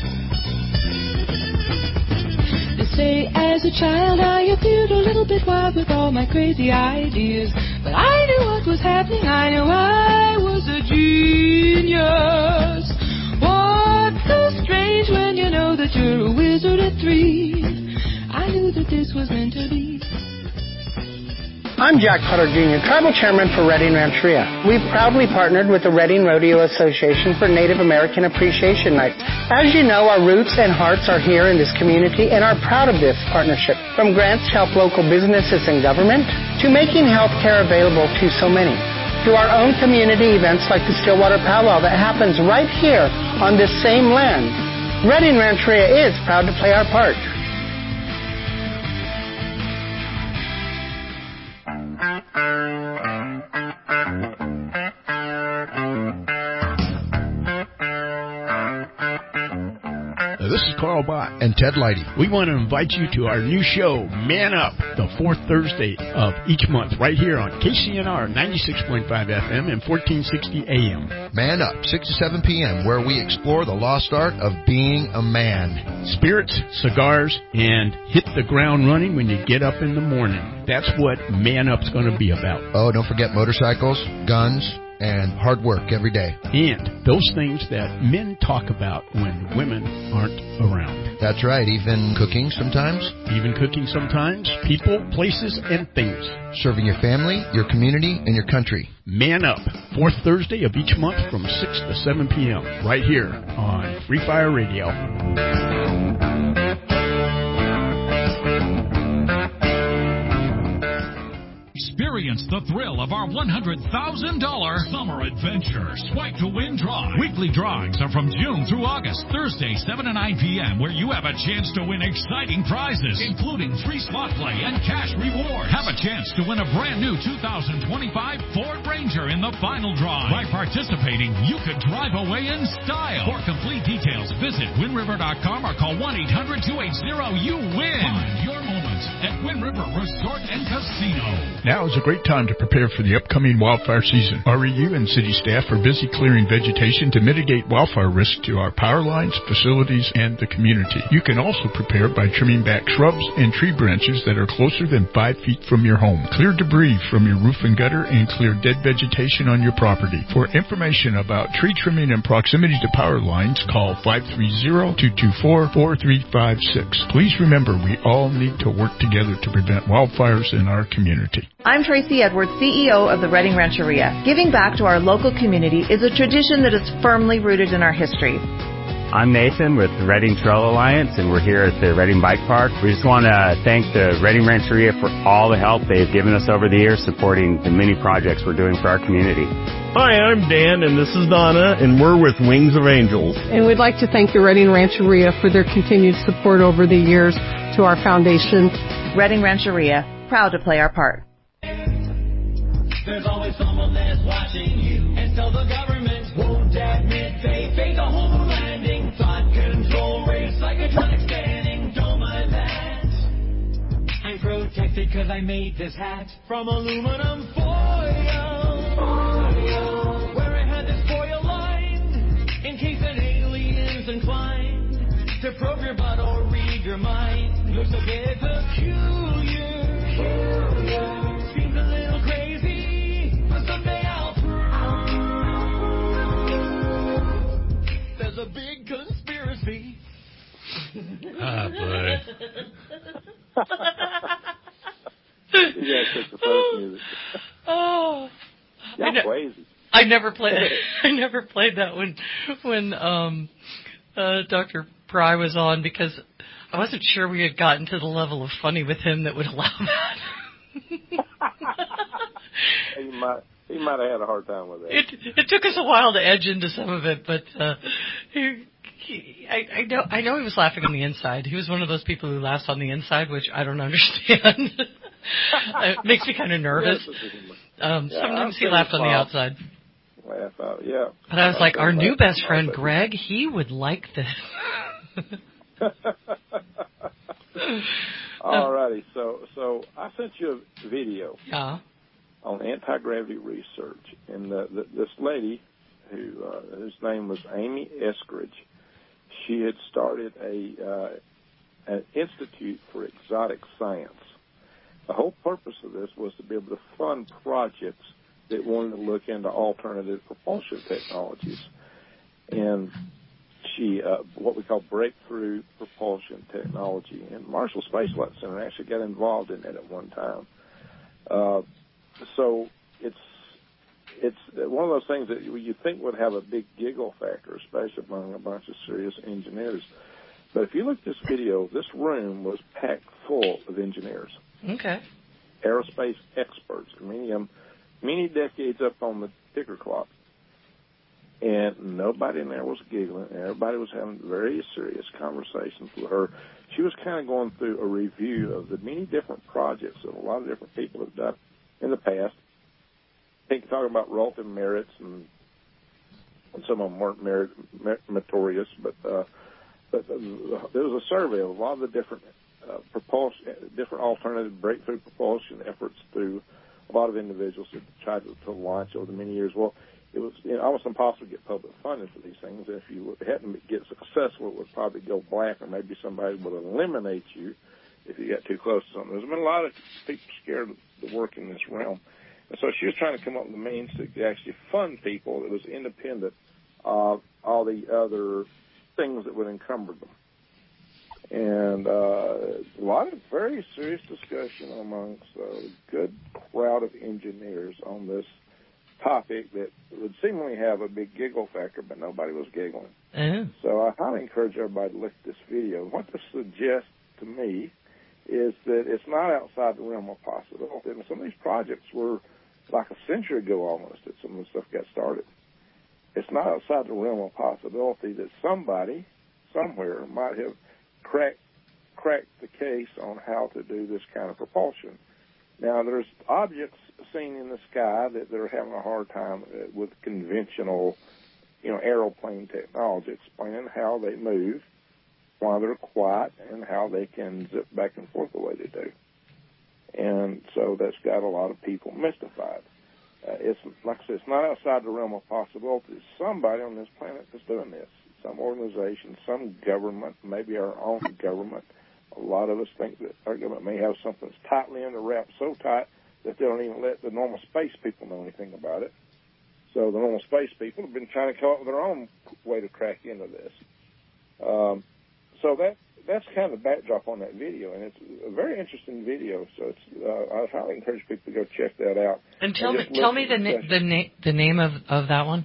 They say as a child I appeared a little bit wild with all my crazy ideas, but I knew what was happening, I knew I was a genius. What's so strange when you know that you're a wizard at 3? I knew that this was meant to be. I'm Jack Potter Jr., Tribal Chairman for Redding Rancheria. We've proudly partnered with the Redding Rodeo Association for Native American Appreciation Night. As you know, our roots and hearts are here in this community and are proud of this partnership. From grants to help local businesses and government, to making health care available to so many, to our own community events like the Stillwater Powwow that happens right here on this same land. Redding Rancheria is proud to play our part. This is Carl Bott and Ted Leidy. We want to invite you to our new show, Man Up, the fourth Thursday of each month, right here on KCNR 96.5 FM and 1460 AM. Man Up, 6 to 7 p.m., where we explore the lost art of being a man. Spirits, cigars, and hit the ground running when you get up in the morning. That's what Man Up's going to be about. Oh, don't forget motorcycles, guns, and hard work every day. And those things that men talk about when women aren't around. That's right, even cooking sometimes. Even cooking sometimes. People, places, and things. Serving your family, your community, and your country. Man Up, fourth Thursday of each month from 6 to 7 p.m. right here on Free Fire Radio. Experience the thrill of our $100,000 summer adventure Swipe to Win Drive. Weekly drawings are from June through August, Thursday, 7 to 9 p.m., where you have a chance to win exciting prizes, including free slot play and cash rewards. Have a chance to win a brand new 2025 Ford Ranger in the final drawing. By participating, you could drive away in style. For complete details, visit winriver.com or call 1-800-280-YOU-WIN. Find your moment event at Wind River Resort and Casino. Now is a great time to prepare for the upcoming wildfire season. REU and city staff are busy clearing vegetation to mitigate wildfire risk to our power lines, facilities, and the community. You can also prepare by trimming back shrubs and tree branches that are closer than 5 feet from your home. Clear debris from your roof and gutter and clear dead vegetation on your property. For information about tree trimming in proximity to power lines, call 530-224-4356. Please remember, we all need to work together to prevent wildfires in our community. I'm Tracy Edwards, CEO of the Redding Rancheria. Giving back to our local community is a tradition that is firmly rooted in our history. I'm Nathan with the Redding Trail Alliance, and we're here at the Redding Bike Park. We just want to thank the Redding Rancheria for all the help they've given us over the years supporting the many projects we're doing for our community. Hi, I'm Dan, and this is Donna, and we're with Wings of Angels. And we'd like to thank the Redding Rancheria for their continued support over the years to our foundation. Redding Rancheria, proud to play our part. There's always someone that's watching you, and so the government won't admit they fake a home landing. Thought control race, psychotronic scanning, don't mind that. I'm protected because I made this hat from aluminum foil, where I had this foil lined in case an alien's inclined to probe your butt or read your mind. Looks a bit peculiar, seems a little crazy, but someday I'll prove there's a big conspiracy. Ah, boy. You guys took the first music. Oh, crazy. I never played that when Dr. Pry was on, because I wasn't sure we had gotten to the level of funny with him that would allow that. He might have had a hard time with that. It took us a while to edge into some of it, but I know he was laughing on the inside. He was one of those people who laughs on the inside, which I don't understand. It makes me kind of nervous. Sometimes he laughed on the outside. Laugh out, yeah. But I was like, our new best friend, Greg, he would like this. All righty, so I sent you a video on anti-gravity research, and this lady, whose name was Amy Eskridge, she had started an institute for exotic science. The whole purpose of this was to be able to fund projects that wanted to look into alternative propulsion technologies. And she, what we call breakthrough propulsion technology. And Marshall Space Flight Center actually got involved in it at one time. So it's one of those things that you think would have a big giggle factor, especially among a bunch of serious engineers. But if you look at this video, this room was packed full of engineers. Okay. Aerospace experts, many decades up on the ticker clock. And nobody in there was giggling. Everybody was having very serious conversations with her. She was kind of going through a review of the many different projects that a lot of different people have done in the past. I think talking about Rolton merits, and some of them weren't meritorious, but there was a survey of a lot of the different different alternative breakthrough propulsion efforts through a lot of individuals who tried to launch over the many years. Well, it was almost impossible to get public funding for these things. If you hadn't get successful, it would probably go black, or maybe somebody would eliminate you if you got too close to something. There's been a lot of people scared to work in this realm. And so she was trying to come up with a means to actually fund people that was independent of all the other things that would encumber them. And a lot of very serious discussion amongst a good crowd of engineers on this topic that would seemingly have a big giggle factor, but nobody was giggling. So I highly encourage everybody to look at this video. What this suggests to me is that it's not outside the realm of possibility. And some of these projects were like a century ago almost that some of the stuff got started. It's not outside the realm of possibility that somebody, somewhere, might have cracked the case on how to do this kind of propulsion. Now, there's objects seen in the sky that they're having a hard time with conventional, airplane technology, explaining how they move why they're quiet and how they can zip back and forth the way they do. And so that's got a lot of people mystified. It's like I said, it's not outside the realm of possibility. There's somebody on this planet that's doing this. Some organization, some government, maybe our own government. A lot of us think that our government may have something that's tightly under wraps, so tight that they don't even let the normal space people know anything about it. So the normal space people have been trying to come up with their own way to crack into this. So that's kind of the backdrop on that video, and it's a very interesting video. So it's I highly encourage people to go check that out. And tell me the name of that one.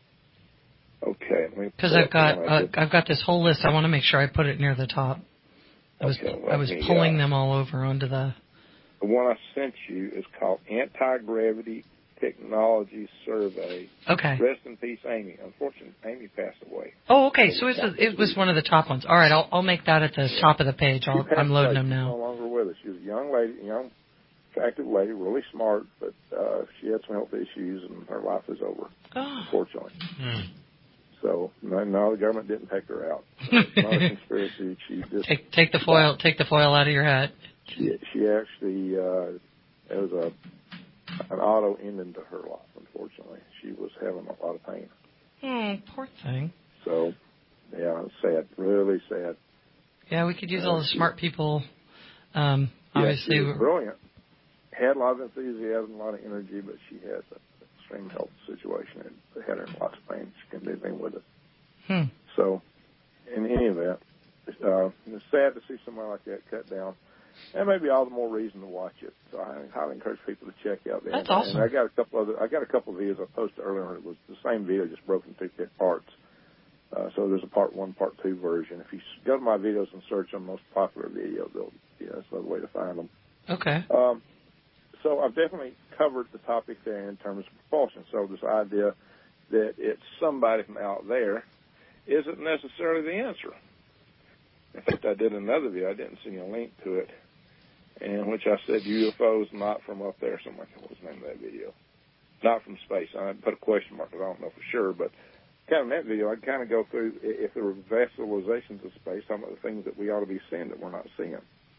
Okay. Because I've got this whole list. I want to make sure I put it near the top. I was pulling them all over onto the. The one I sent you is called Anti-Gravity Technology Survey. Okay. Rest in peace, Amy. Unfortunately, Amy passed away. Oh, okay. So it was one of the top ones. All right, I'll make that at the top of the page. I'm loading them now. She's no longer with us. She was a young lady, attractive lady, really smart, but she had some health issues, and her life is over, unfortunately. Mm. So no, the government didn't take her out. It's not a conspiracy. She just take the foil. Take the foil out of your hat. She actually it was an auto ending to her life. Unfortunately, she was having a lot of pain. Poor thing. So, yeah, it's sad. Really sad. Yeah, we could use all the smart people. Obviously, she was brilliant. Had a lot of enthusiasm, a lot of energy, but she had an extreme health situation and they had her in lots of pain. She couldn't do anything with it. So, in any event, it's sad to see somebody like that cut down. And maybe all the more reason to watch it. So I highly encourage people to check out that. That's awesome. And I got a couple of videos I posted earlier. It was the same video, just broken into parts. So there's a part 1, part 2 version. If you go to my videos and search on most popular videos, that's another way to find them. Okay. So I've definitely covered the topic there in terms of propulsion. So this idea that it's somebody from out there isn't necessarily the answer. In fact, I did another video. I didn't see a link to it, in which I said UFOs not from up there. Something like that. What was the name of that video? Not from space. I put a question mark because I don't know for sure. But kind of in that video, I'd kind of go through if there were visualizations of space, some of the things that we ought to be seeing that we're not seeing.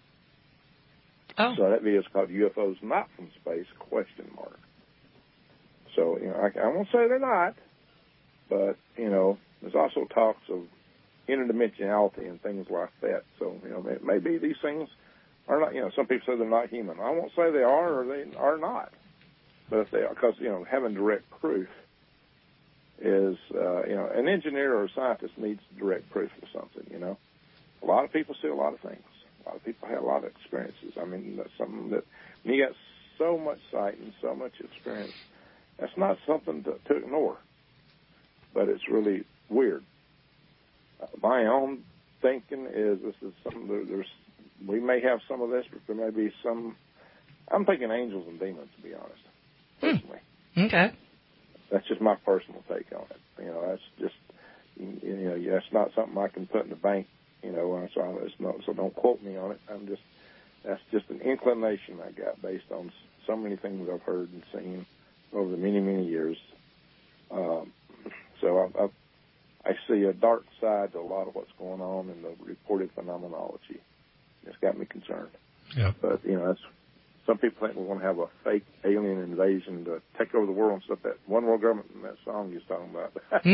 Oh. So that video is called UFOs Not from Space, ? So, I won't say they're not, but, there's also talks of interdimensionality and things like that. So, maybe these things are not, some people say they're not human. I won't say they are or they are not. But if they are, because, having direct proof is, an engineer or a scientist needs direct proof of something, A lot of people see a lot of things. A lot of people have a lot of experiences. I mean, that's something that, when you got so much sight and so much experience, that's not something to ignore. But it's really weird. My own thinking is this is something we may have some of this, but there may be some. I'm thinking angels and demons, to be honest, personally. Okay. That's just my personal take on it. That's just that's not something I can put in the bank. So don't quote me on it. That's just an inclination I got based on so many things I've heard and seen over the many, many years. So I see a dark side to a lot of what's going on in the reported phenomenology. It's got me concerned. Yeah. But, that's, some people think we're going to have a fake alien invasion to take over the world and stuff. That One World Government in that song you're talking about.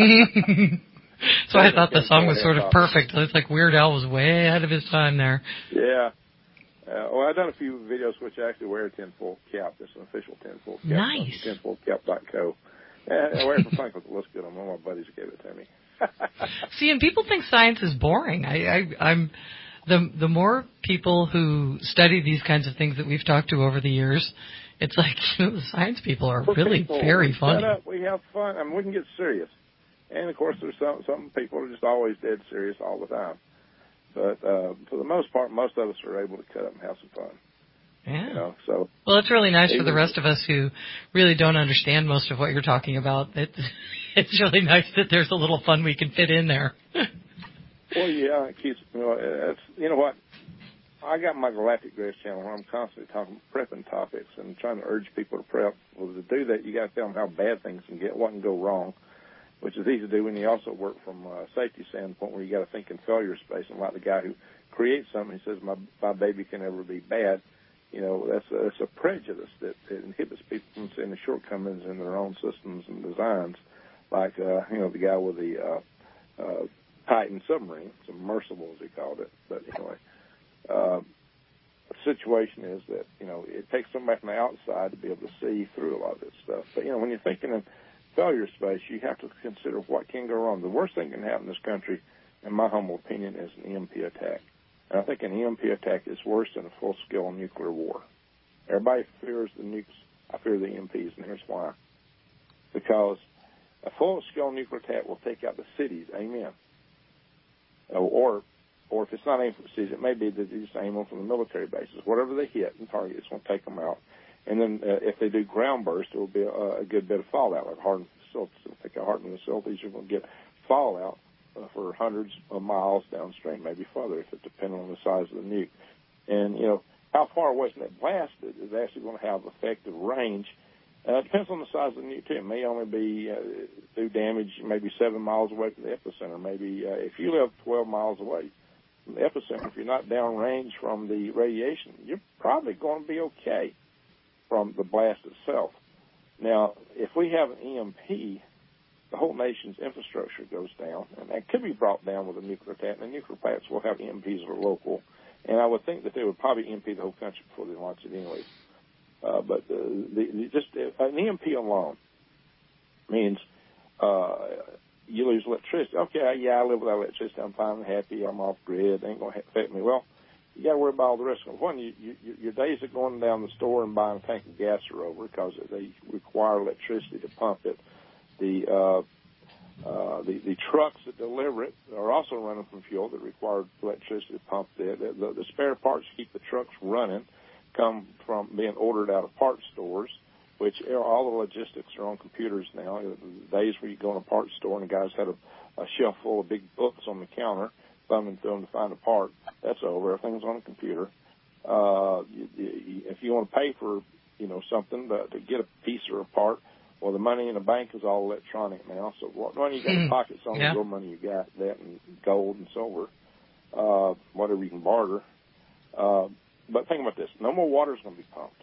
So I thought the song was sort of perfect. It's like Weird Al was way ahead of his time there. Yeah. I've done a few videos which actually wear a tinfoil cap. It's an official tinfoil cap. Nice. Tinfoilcap.co. I wear it for fun because it looks good. One of my buddies gave it to me. See, and people think science is boring. I'm the more people who study these kinds of things that we've talked to over the years, it's like the science people are really very funny. We have fun. I mean, we can get serious, and of course, there's some people are just always dead serious all the time. But for the most part, most of us are able to cut up and have some fun. Yeah. So. Well, it's really nice for the rest of us who really don't understand most of what you're talking about. It's really nice that there's a little fun we can fit in there. Well, yeah, it keeps. What? I got my Galactic Grace channel where I'm constantly prepping topics and trying to urge people to prep. Well, to do that, you got to tell them how bad things can get, what can go wrong, which is easy to do when you also work from a safety standpoint where you got to think in failure space. And like the guy who creates something, he says, my baby can never be bad. That's a prejudice that inhibits people from seeing the shortcomings in their own systems and designs. Like, the guy with the Titan submarine, submersible as he called it. But anyway, the situation is that, it takes somebody from the outside to be able to see through a lot of this stuff. But, when you're thinking in failure space, you have to consider what can go wrong. The worst thing that can happen in this country, in my humble opinion, is an EMP attack. And I think an EMP attack is worse than a full-scale nuclear war. Everybody fears the nukes. I fear the EMPs, and here's why. Because a full-scale nuclear attack will take out the cities, amen. Or if it's not aimed for the cities, it may be that they just aim them from the military bases. Whatever they hit and target, it's going to take them out. And then if they do ground burst, there will be a good bit of fallout, like hardened facilities. If they get hardened facilities, you're going to get fallout for hundreds of miles downstream, maybe further, if it's depending on the size of the nuke. And, how far away from that blast is actually going to have effective range. It depends on the size of the nuke, too. It may only be, do damage maybe 7 miles away from the epicenter. Maybe if you live 12 miles away from the epicenter, if you're not downrange from the radiation, you're probably going to be okay from the blast itself. Now, if we have an EMP, the whole nation's infrastructure goes down, and that could be brought down with a nuclear attack. And the nuclear plants will have EMPs that are local, and I would think that they would probably EMP the whole country before they launch it anyways. But just an EMP alone means you lose electricity. Okay, yeah, I live without electricity. I'm fine and happy. I'm off grid. It ain't going to affect me. Well, you got to worry about all the rest of them. One, your days of going down the store and buying a tank of gas are over because they require electricity to pump it. The trucks that deliver it are also running from fuel that require electricity to pump it. The spare parts to keep the trucks running come from being ordered out of parts stores, which all the logistics are on computers now. The days where you go in a parts store and the guys had a shelf full of big books on the counter, thumbing through them to find a part, that's over. Everything's on a computer. If you want to pay for, something to get a piece or a part, well, the money in the bank is all electronic now. So what money you got in pockets, only your money you got, that and gold and silver, whatever you can barter. But think about this. No more water is going to be pumped.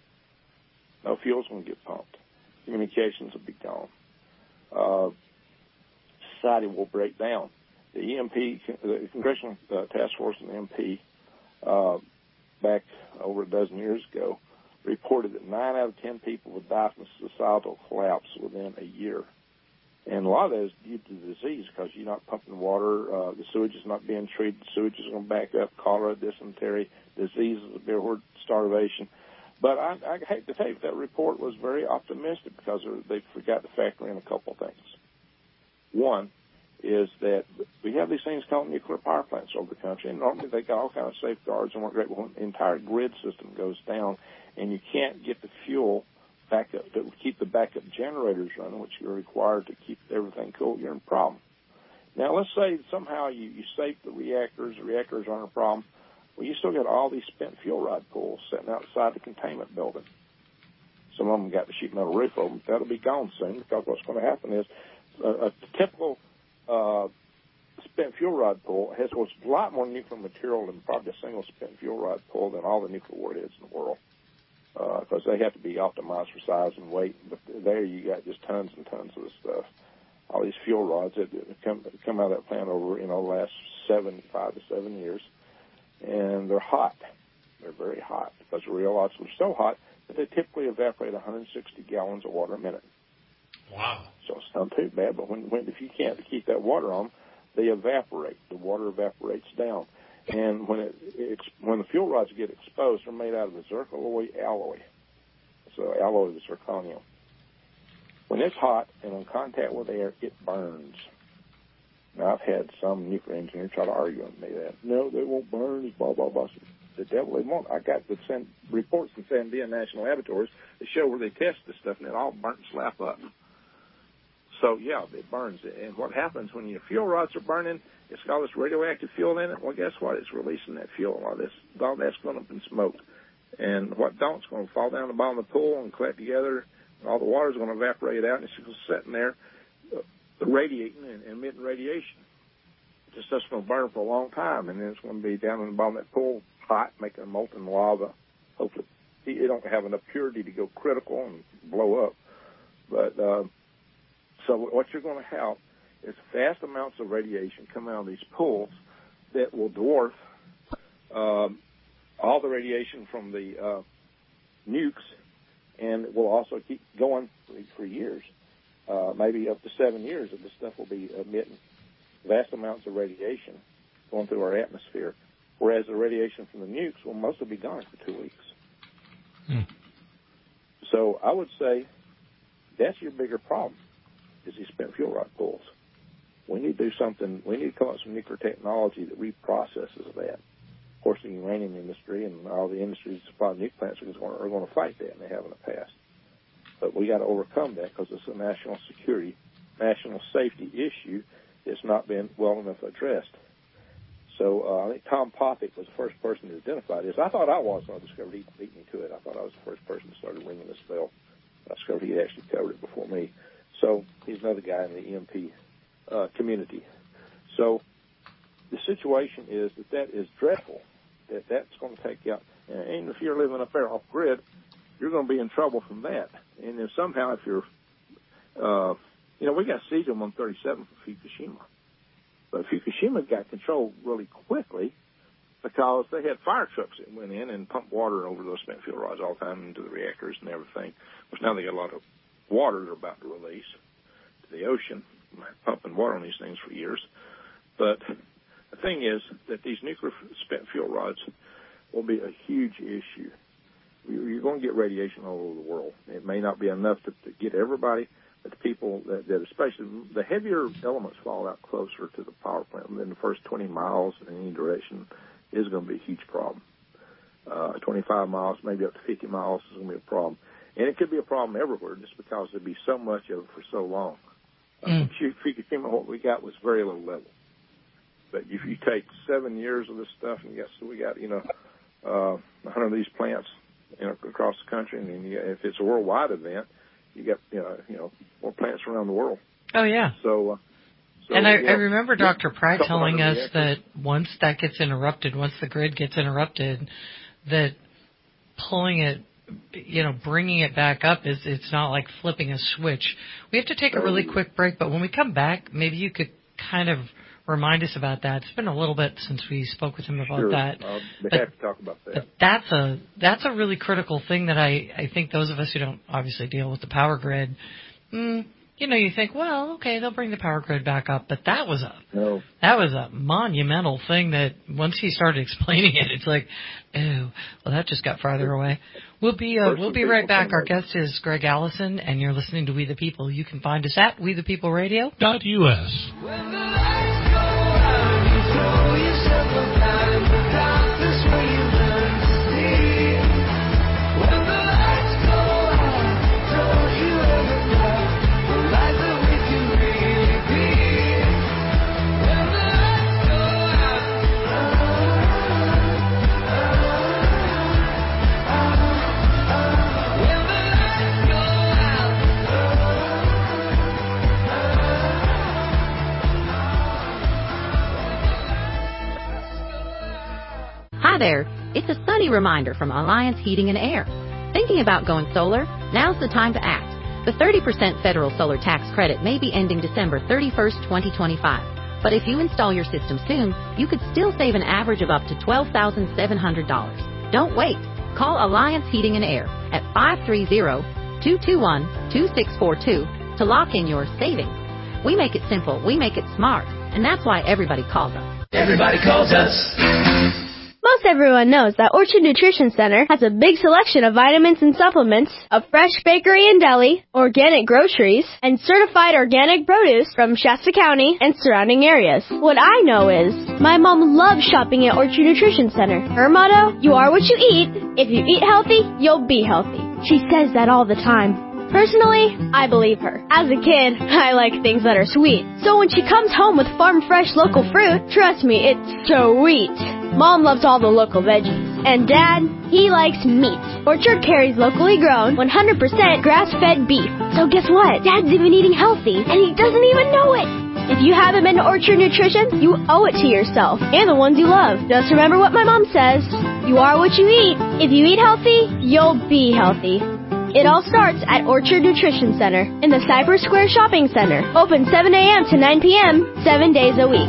No fuel is going to get pumped. Communications will be gone. Society will break down. The EMP, the Congressional Task Force and the EMP, back over a dozen years ago, reported that 9 out of 10 people would die from societal collapse within a year. And a lot of that is due to the disease because you're not pumping water, the sewage is not being treated, the sewage is going to back up, cholera, dysentery, diseases, starvation. But I hate to tell you, that report was very optimistic because they forgot to factor in a couple of things. One is that we have these things called nuclear power plants over the country, and normally they got all kinds of safeguards and work great. When the entire grid system goes down and you can't get the fuel back up to keep the backup generators running, which you're required to keep everything cool, you're in a problem. Now, let's say somehow you save the reactors aren't a problem. Well, you still got all these spent fuel rod pools sitting outside the containment building. Some of them got the sheet metal roof over them. That'll be gone soon because what's going to happen is a typical spent fuel rod pool has a lot more nuclear material than probably a single spent fuel rod pool than all the nuclear warheads in the world because they have to be optimized for size and weight. But there you got just tons and tons of this stuff. All these fuel rods that come out of that plant over, the last 5 to 7 years. And they're hot. They're very hot because the real rods are so hot that they typically evaporate 160 gallons of water a minute. Wow. So it's not too bad, but if you can't keep that water on, they evaporate. The water evaporates down. And when the fuel rods get exposed, they're made out of a zircaloy alloy. So alloy is zirconium. When it's hot and in contact with air, it burns. Now, I've had some nuclear engineer try to argue with me that, no, they won't burn, it's blah, blah, blah. The devil they won't. I got the reports from Sandia National Laboratories that show where they test this stuff, and it all burnt slap up. So, yeah, it burns. And what happens when your fuel rods are burning, it's got all this radioactive fuel in it. Well, guess what? It's releasing that fuel. All that's going up in smoke. And what don't, it's going to fall down the bottom of the pool and collect together. And all the water's going to evaporate out, and it's just sitting there. radiating and emitting radiation. It's just going to burn for a long time, and then it's going to be down in the bottom of that pool, hot, making a molten lava. Hopefully, it don't have enough purity to go critical and blow up. But so what you're going to have is vast amounts of radiation coming out of these pools that will dwarf all the radiation from the nukes, and will also keep going for years, maybe up to 7 years of this stuff will be emitting vast amounts of radiation going through our atmosphere, whereas the radiation from the nukes will mostly be gone for 2 weeks. So I would say that's your bigger problem, is these spent fuel rod pools. We need to do something. We need to come up with some nuclear technology that reprocesses that. Of course, the uranium industry and all the industries that supply nuke plants are going to fight that, and they have in the past. But we got to overcome that because it's a national security, national safety issue that's not been well enough addressed. So I think Tom Popik was the first person to identify this. I thought I was when I discovered he beat me to it. I thought I was the first person that started ringing this bell. I discovered he actually covered it before me. So he's another guy in the EMP community. So the situation is that is dreadful, that's going to take you out. And if you're living up there off grid, you're going to be in trouble from that. And then somehow if you're, we got cesium-137 from Fukushima. But Fukushima got controlled really quickly because they had fire trucks that went in and pumped water over those spent fuel rods all the time into the reactors and everything. Which now they got a lot of water they're about to release to the ocean, pumping water on these things for years. But the thing is that these nuclear spent fuel rods will be a huge issue. You're going to get radiation all over the world. It may not be enough to get everybody, but the people that especially the heavier elements fall out closer to the power plant within the first 20 miles in any direction is going to be a huge problem. 25 miles, maybe up to 50 miles is going to be a problem. And it could be a problem everywhere just because there'd be so much of it for so long. Fukushima, what we got was very low level. But if you take 7 years of this stuff, and we got 100 of these plants across the country, and then if it's a worldwide event, you got more plants around the world. Oh yeah. So and I remember Dr. Pratt telling us that once that gets interrupted, once the grid gets interrupted, that pulling it, bringing it back up it's not like flipping a switch. We have to take a really quick break, but when we come back, maybe you could kind of remind us about that. It's been a little bit since we spoke with him about that. I'll be happy to talk about that. But that's a really critical thing that I think those of us who don't obviously deal with the power grid, you think, well, okay, they'll bring the power grid back up, but that was a monumental thing that once he started explaining it, it's like, oh, well, that just got farther away. We'll be right back. Our guest is Greg Allison, and you're listening to We the People. You can find us at WeThePeopleRadio.us. Hi there. It's a sunny reminder from Alliance Heating and Air. Thinking about going solar? Now's the time to act. The 30% federal solar tax credit may be ending December 31st, 2025. But if you install your system soon, you could still save an average of up to $12,700. Don't wait. Call Alliance Heating and Air at 530-221-2642 to lock in your savings. We make it simple. We make it smart. And that's why everybody calls us. Everybody calls us. Most everyone knows that Orchard Nutrition Center has a big selection of vitamins and supplements, a fresh bakery and deli, organic groceries, and certified organic produce from Shasta County and surrounding areas. What I know is, my mom loves shopping at Orchard Nutrition Center. Her motto, you are what you eat. If you eat healthy, you'll be healthy. She says that all the time. Personally, I believe her. As a kid, I like things that are sweet. So when she comes home with farm fresh local fruit, trust me, it's sweet. Mom loves all the local veggies. And Dad, he likes meat. Orchard carries locally grown, 100% grass-fed beef. So guess what? Dad's even eating healthy, and he doesn't even know it. If you haven't been to Orchard Nutrition, you owe it to yourself and the ones you love. Just remember what my mom says. You are what you eat. If you eat healthy, you'll be healthy. It all starts at Orchard Nutrition Center in the Cypress Square Shopping Center. Open 7 a.m. to 9 p.m., 7 days a week.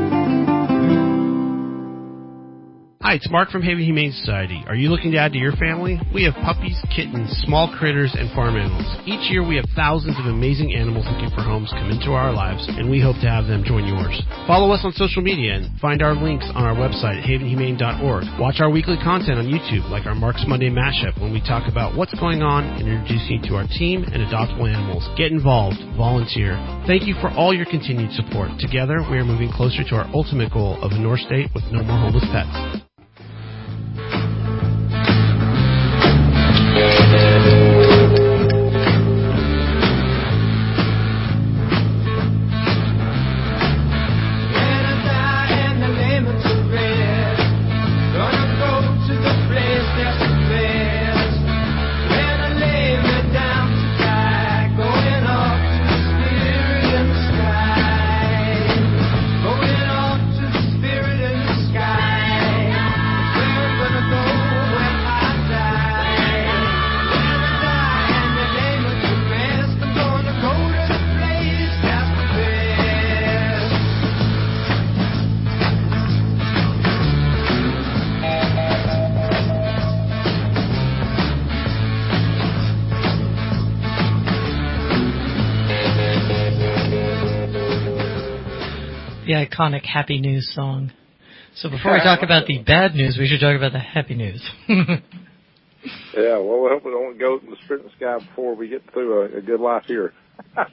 Hi, it's Mark from Haven Humane Society. Are you looking to add to your family? We have puppies, kittens, small critters, and farm animals. Each year we have thousands of amazing animals looking for homes come into our lives, and we hope to have them join yours. Follow us on social media and find our links on our website, havenhumane.org. Watch our weekly content on YouTube, like our Mark's Monday Mashup, when we talk about what's going on and introduce you to our team and adoptable animals. Get involved. Volunteer. Thank you for all your continued support. Together, we are moving closer to our ultimate goal of a North State with no more homeless pets. The iconic Happy News song. So before we talk about the bad news, we should talk about the happy news. Yeah, well, we hope we don't go to the spirit in the sky before we get through a good life here. Hey,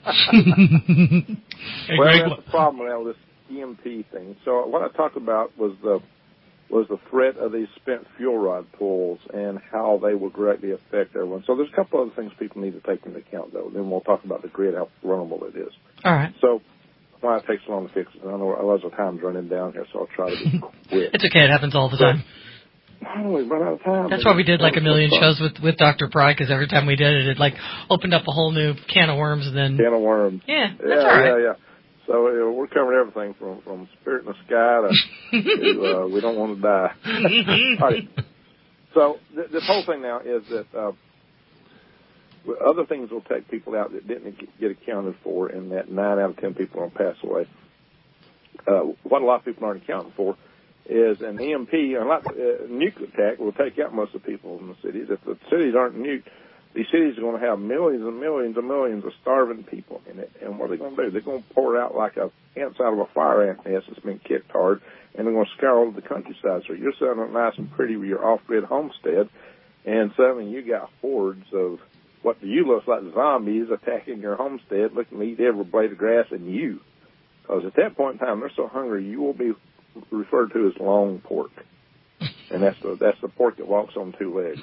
well, Greg, that's the problem now with this EMP thing. So what I talked about was the threat of these spent fuel rod pulls and how they will greatly affect everyone. So there's a couple other things people need to take into account, though. Then we'll talk about the grid, how runnable it is. All right. So why it takes so long to fix it. I know lots of time's running down here, so I'll try to be quick. It's okay. It happens all the time. We run out of time. That's why we did like a million shows with Dr. Pry, because every time we did it, it like opened up a whole new can of worms. And then can of worms. Yeah, that's all right. Yeah. So we're covering everything from spirit in the sky to we don't want to die. All right. So this whole thing now is that other things will take people out that didn't get accounted for, and that 9 out of 10 people will pass away. What a lot of people aren't accounting for is an EMP, unlike a nuclear attack, will take out most of the people in the cities. If the cities aren't nuked, these cities are going to have millions and millions and millions of starving people in it. And what are they going to do? They're going to pour it out like ants out of a fire ant nest that's been kicked hard, and they're going to scour over the countryside. So you're sitting there nice and pretty with your off-grid homestead, and suddenly you got hordes of what to you looks like zombies attacking your homestead, looking to eat every blade of grass and you. Because at that point in time, they're so hungry, you will be referred to as long pork. And that's the pork that walks on 2 legs.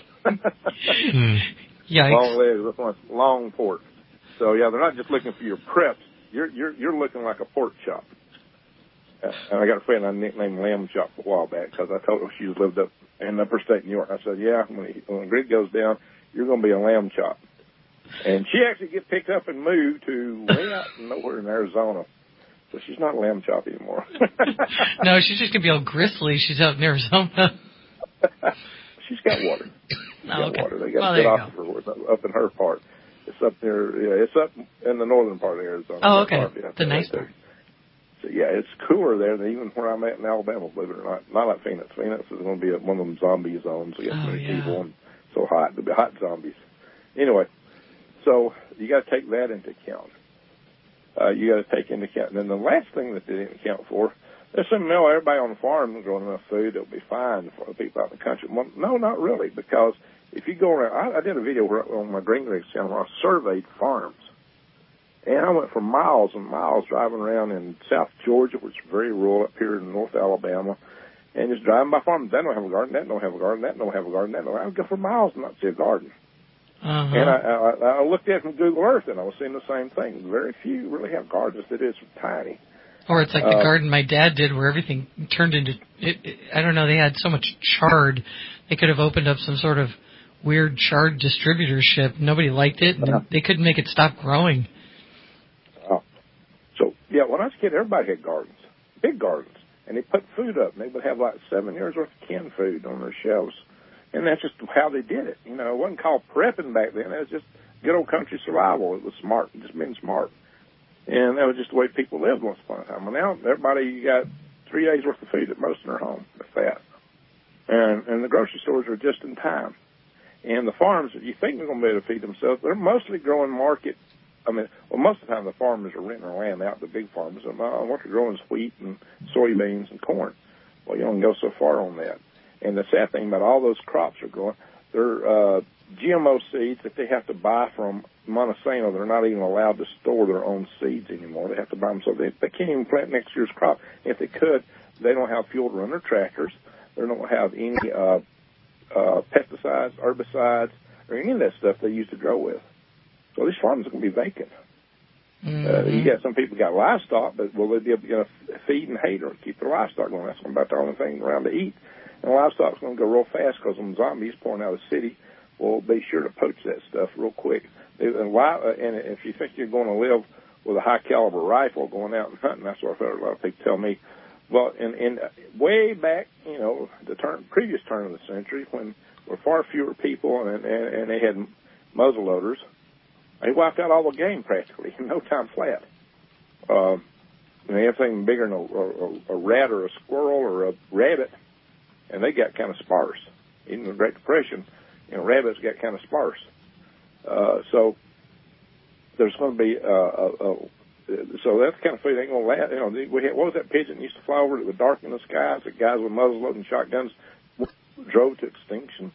Yikes. Long legs, that's one, long pork. So yeah, they're not just looking for your preps. You're looking like a pork chop. And I got a friend I nicknamed Lamb Chop a while back because I told her she lived up in upper state New York. I said, yeah, when the grid goes down, you're going to be a lamb chop. And she actually get picked up and moved to way out nowhere in Arizona. So she's not a lamb chop anymore. No, she's just going to be all gristly. She's out in Arizona. She's got water. Okay. Water. They got up in her part. It's up there. Yeah, it's up in the northern part of Arizona. Oh, okay. The nice part. So, yeah, it's cooler there than even where I'm at in Alabama, believe it or not. Not like Phoenix. Phoenix is going to be one of them zombie zones. You got so many people and so hot. They'll be hot zombies. Anyway, so you got to take that into account. You got to take into account. And then the last thing that they didn't account for, there's some, everybody on the farm is growing enough food, it'll be fine for the people out in the country. Well, no, not really, because if you go around, I did a video on my Green Rigs channel where I surveyed farms. And I went for miles and miles driving around in South Georgia, which is very rural, up here in North Alabama, and just driving by farms. That don't have a garden, that don't have a garden, that don't have a garden, that don't. I would go for miles and not see a garden. Uh-huh. And I looked at it from Google Earth, and I was seeing the same thing. Very few really have gardens. It is tiny. Or it's like the garden my dad did where everything turned into, I don't know, they had so much chard. They could have opened up some sort of weird chard distributorship. Nobody liked it, and they couldn't make it stop growing. So, yeah, when I was a kid, everybody had gardens, big gardens. And they put food up, and they would have like 7 years worth of canned food on their shelves. And that's just how they did it. You know, it wasn't called prepping back then. It was just good old country survival. It was smart, just being smart. And that was just the way people lived once upon a time. Well, now everybody got 3 days worth of food at most in their home, if that. And the grocery stores are just in time. And the farms, you think they're going to be able to feed themselves, they're mostly growing market. I mean, well, most of the time the farmers are renting their land out, the big farmers. And what they're growing is wheat and soybeans and corn. Well, you don't go so far on that. And the sad thing about all those crops are growing, they're GMO seeds that they have to buy from Monsanto. They're not even allowed to store their own seeds anymore. They have to buy them, so they can't even plant next year's crop. If they could, they don't have fuel to run their tractors. They don't have any pesticides, herbicides, or any of that stuff they used to grow with. So these farms are going to be vacant. You got some people got livestock, but will they be able to feed and hate or keep their livestock going? That's about the only thing around to eat. And livestock's going to go real fast because when zombies pouring out of the city, will be sure to poach that stuff real quick. And if you think you're going to live with a high-caliber rifle going out and hunting, that's what I've heard a lot of people tell me. Well, in way back, you know, previous turn of the century, when there were far fewer people and they had muzzle loaders, they wiped out all the game practically in no time flat. And everything bigger than a rat or a squirrel or a rabbit, and they got kind of sparse. Even in the Great Depression, you know, rabbits got kind of sparse. So there's going to be so that kind of food ain't going to last. You know, what was that pigeon that used to fly over that would darken the skies? The guys with muzzle loading shotguns drove to extinction.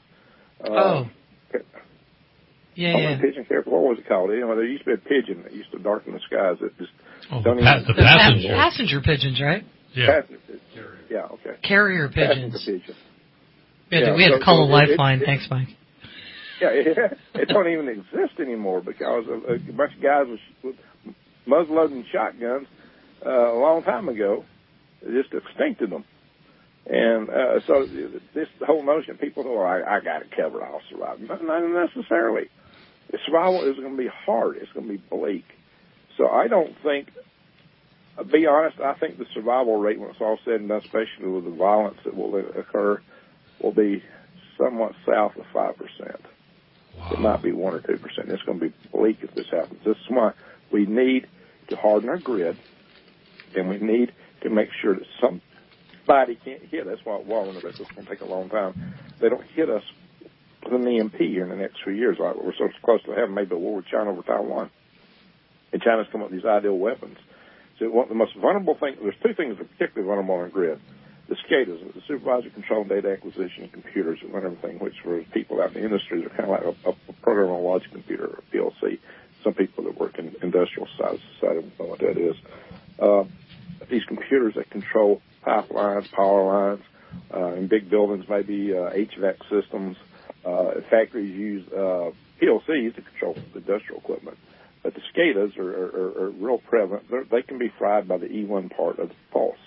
Yeah. Pigeon care. What was it called? You know, there used to be a pigeon that used to darken the skies. That just the passenger pigeons, right? Yeah. Yeah. Okay. Carrier pigeons. Passenger pigeon. We had to call a lifeline. Thanks, Mike. Yeah, it don't even exist anymore because a bunch of guys with muzzle-loading shotguns a long time ago just extincted them. And so this whole notion, people go, I got it covered, I'll survive. Not necessarily. The survival is going to be hard. It's going to be bleak. So I don't think, be honest, I think the survival rate, when it's all said and done, especially with the violence that will occur, will be somewhat south of 5%. Wow. It might be 1 or 2%. It's going to be bleak if this happens. This is why we need to harden our grid, and we need to make sure that somebody can't hit us while in this. It's going to take a long time. They don't hit us with an EMP here in the next few years. Like we're so close to having maybe a war with China over Taiwan. And China's come up with these ideal weapons. So the most vulnerable thing, there's two things that are particularly vulnerable on our grid. The SCADAs, the supervisor control data acquisition computers that run everything, which for people out in the industry are kind of like a programmable logic computer, or a PLC. Some people that work in industrial side don't know what that is. These computers that control pipelines, power lines, in big buildings, maybe HVAC systems. Factories use PLCs to control industrial equipment. But the SCADAs are real prevalent. They can be fried by the E1 part of the pulse.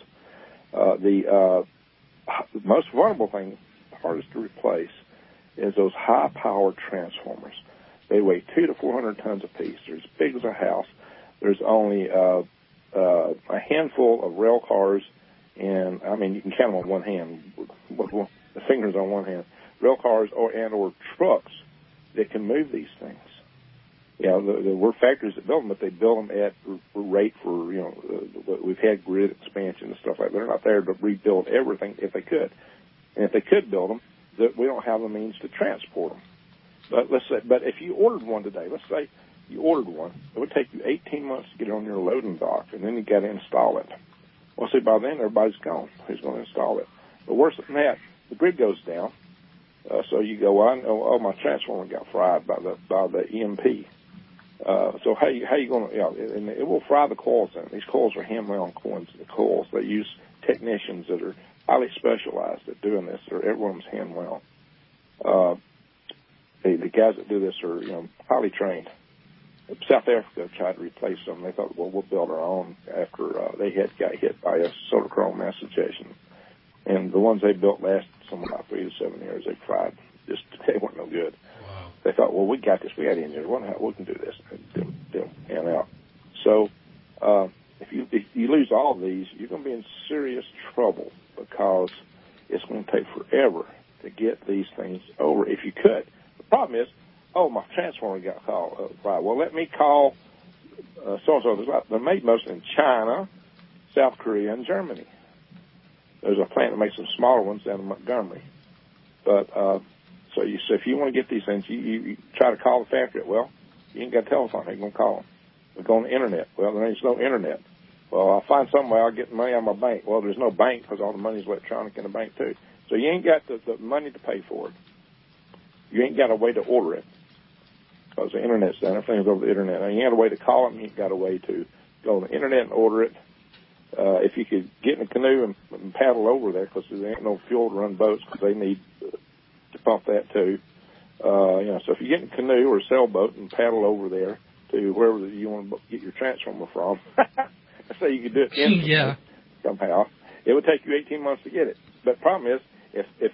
The most vulnerable thing, the hardest to replace, is those high-powered transformers. They weigh 200 to 400 tons apiece. They're as big as a house. There's only a handful of rail cars, and I mean you can count them on one hand, the fingers on one hand. Rail cars or trucks that can move these things. You know, there were factories that build them, but they build them at rate for, you know, we've had grid expansion and stuff like that. They're not there to rebuild everything if they could. And if they could build them, we don't have the means to transport them. But if you ordered one today, let's say you ordered one, it would take you 18 months to get it on your loading dock, and then you got to install it. Well, see, by then everybody's gone. Who's going to install it? But worse than that, the grid goes down. So you go, well, I know, my transformer got fried by the EMP. So how you going to, you know, and it will fry the coils in. These coils are hand-wound coils. They use technicians that are highly specialized at doing this. Everyone's hand-wound. The guys that do this are, you know, highly trained. South Africa tried to replace them. They thought, well, we'll build our own after they got hit by a solar chrome mastication. And the ones they built lasted somewhere about 3 to 7 years. They tried. They weren't no good. Wow. They thought, well, we got this. We got engineers. We can do this. They'll pan out. So if you lose all of these, you're going to be in serious trouble because it's going to take forever to get these things over if you could. The problem is, my transformer got called. Well, let me call so-and-so. They're made mostly in China, South Korea, and Germany. There's a plant that makes some smaller ones down in Montgomery. But so if you want to get these things, you try to call the factory. Well, you ain't got a telephone. How you going to call them? We go on the Internet. Well, there's no Internet. Well, I'll find some way I'll get money out of my bank. Well, there's no bank because all the money's electronic in the bank, too. So you ain't got the money to pay for it. You ain't got a way to order it because the Internet's done. Everything's over the Internet. And you ain't got a way to call it, and you ain't got a way to go on the Internet and order it. If you could get in a canoe and paddle over there, because there ain't no fuel to run boats, because they need to pump that too. So if you get in a canoe or a sailboat and paddle over there to wherever you want to get your transformer from, let's say you could do it instantly somehow, it would take you 18 months to get it. But the problem is, if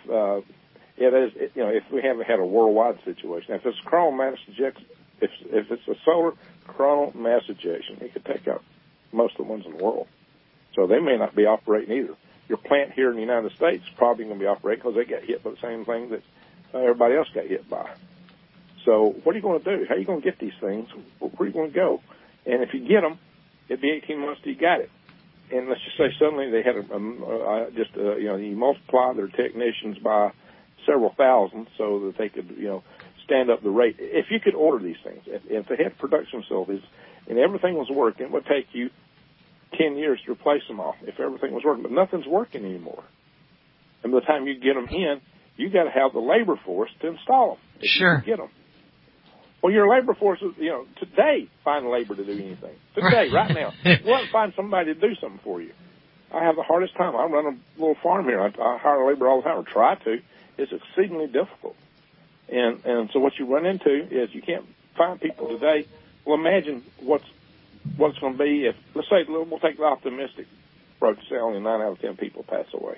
we haven't had a worldwide situation, if it's chrome mass ejection, if it's a solar chrome mass ejection, it could take out most of the ones in the world. So they may not be operating either. Your plant here in the United States is probably going to be operating because they got hit by the same thing that everybody else got hit by. So what are you going to do? How are you going to get these things? Where are you going to go? And if you get them, it'd be 18 months till you got it. And let's just say suddenly they had you multiply their technicians by several thousand so that they could, stand up the rate. If you could order these things, if they had production facilities and everything was working, it would take you 10 years to replace them all if everything was working, but nothing's working anymore. And by the time you get them in, you got to have the labor force to install them. Sure. Get them. Well, your labor force is, today find labor to do anything. Today, right now. You want to find somebody to do something for you. I have the hardest time. I run a little farm here. I hire labor all the time, or try to. It's exceedingly difficult. And so what you run into is you can't find people today. Well, imagine what's going to be if, let's say, we'll take the optimistic approach, say only 9 out of 10 people pass away.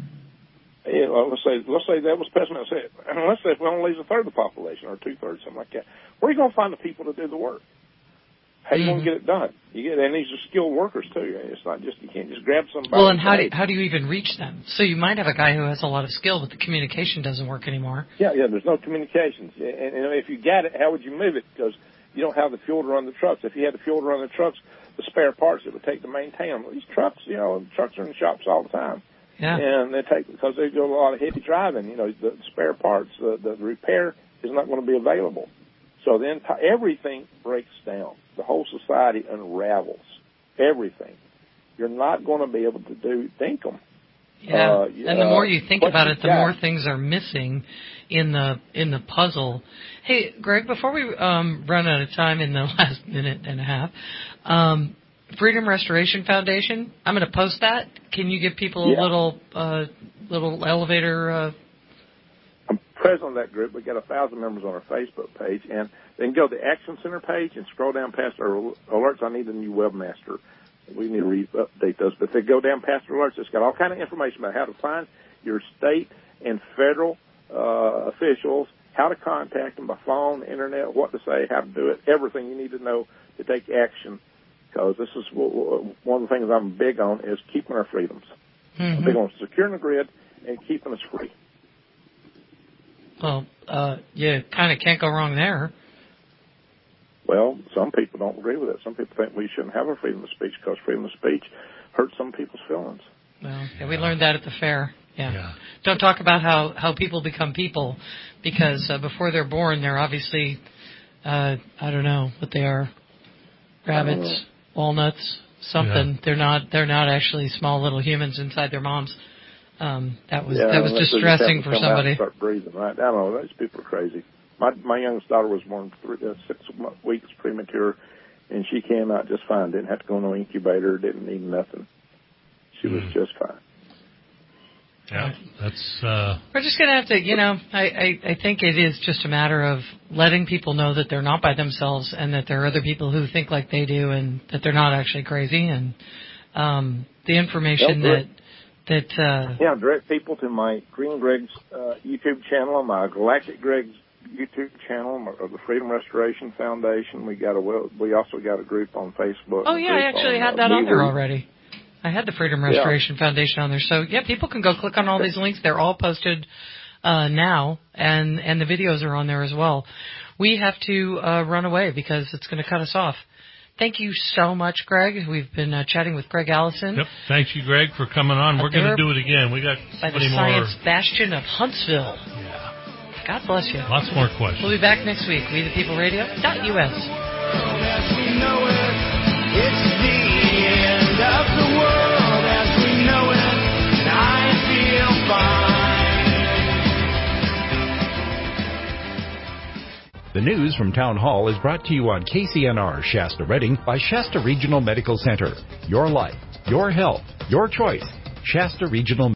Let's say that was pessimistic. Let's say if we only lose a third of the population or 2/3, something like that. Where are you going to find the people to do the work? How are you going to get it done? And these are skilled workers too. It's not just, you can't just grab somebody. Well, and how do you even reach them? So you might have a guy who has a lot of skill, but the communication doesn't work anymore. Yeah. There's no communications. And if you got it, how would you move it? Because you don't have the fuel to run the trucks. If you had the fuel to run the trucks, the spare parts it would take to maintain them. These trucks, trucks are in the shops all the time. Yeah. And because they do a lot of heavy driving, the spare parts, the repair is not going to be available. So then everything breaks down. The whole society unravels. Everything. You're not going to be able to think them. Yeah. And the more you think about it, the more things are missing in the puzzle. Hey, Greg, before we run out of time in the last minute and a half, Freedom Restoration Foundation, I'm going to post that. Can you give people a little elevator? I'm president of that group. We've got 1,000 members on our Facebook page, and they can go to the Action Center page and scroll down past our alerts. I need a new webmaster. We need to update those. But if they go down past our alerts, it's got all kind of information about how to find your state and federal officials, how to contact them by phone, internet, what to say, how to do it, everything you need to know to take action. Because this is one of the things I'm big on is keeping our freedoms. Mm-hmm. I'm big on securing the grid and keeping us free. Well, you kind of can't go wrong there. Well, some people don't agree with it. Some people think we shouldn't have a freedom of speech because freedom of speech hurts some people's feelings. Well, we learned that at the fair. Yeah. Don't talk about how people become people because before they're born, they're obviously, I don't know what they are, rabbits, walnuts, something. Yeah. They're not actually small little humans inside their moms. That was distressing for somebody. Start breathing, right? I don't know. Those people are crazy. My youngest daughter was born 6 weeks premature, and she came out just fine. Didn't have to go in no incubator. Didn't need nothing. She was just fine. Yeah, that's. We're just going to have to, I think it is just a matter of letting people know that they're not by themselves and that there are other people who think like they do and that they're not actually crazy. And the information direct people to my Green Greg's YouTube channel, my Galactic Greg's YouTube channel, of the Freedom Restoration Foundation. We also got a group on Facebook. Oh yeah, I actually had that on there already. I had the Freedom Restoration Foundation on there. So, yeah, people can go click on all these links. They're all posted now, and the videos are on there as well. We have to run away because it's going to cut us off. Thank you so much, Greg. We've been chatting with Greg Allison. Yep. Thank you, Greg, for coming on. We're going to do it again. We got by the Science Bastion of Huntsville. Yeah. God bless you. Lots more questions. We'll be back next week. WeThePeopleRadio.us. It's the end of the world as we know it, and I feel fine. The news from Town Hall is brought to you on KCNR Shasta Redding by Shasta Regional Medical Center. Your life, your health, your choice. Shasta Regional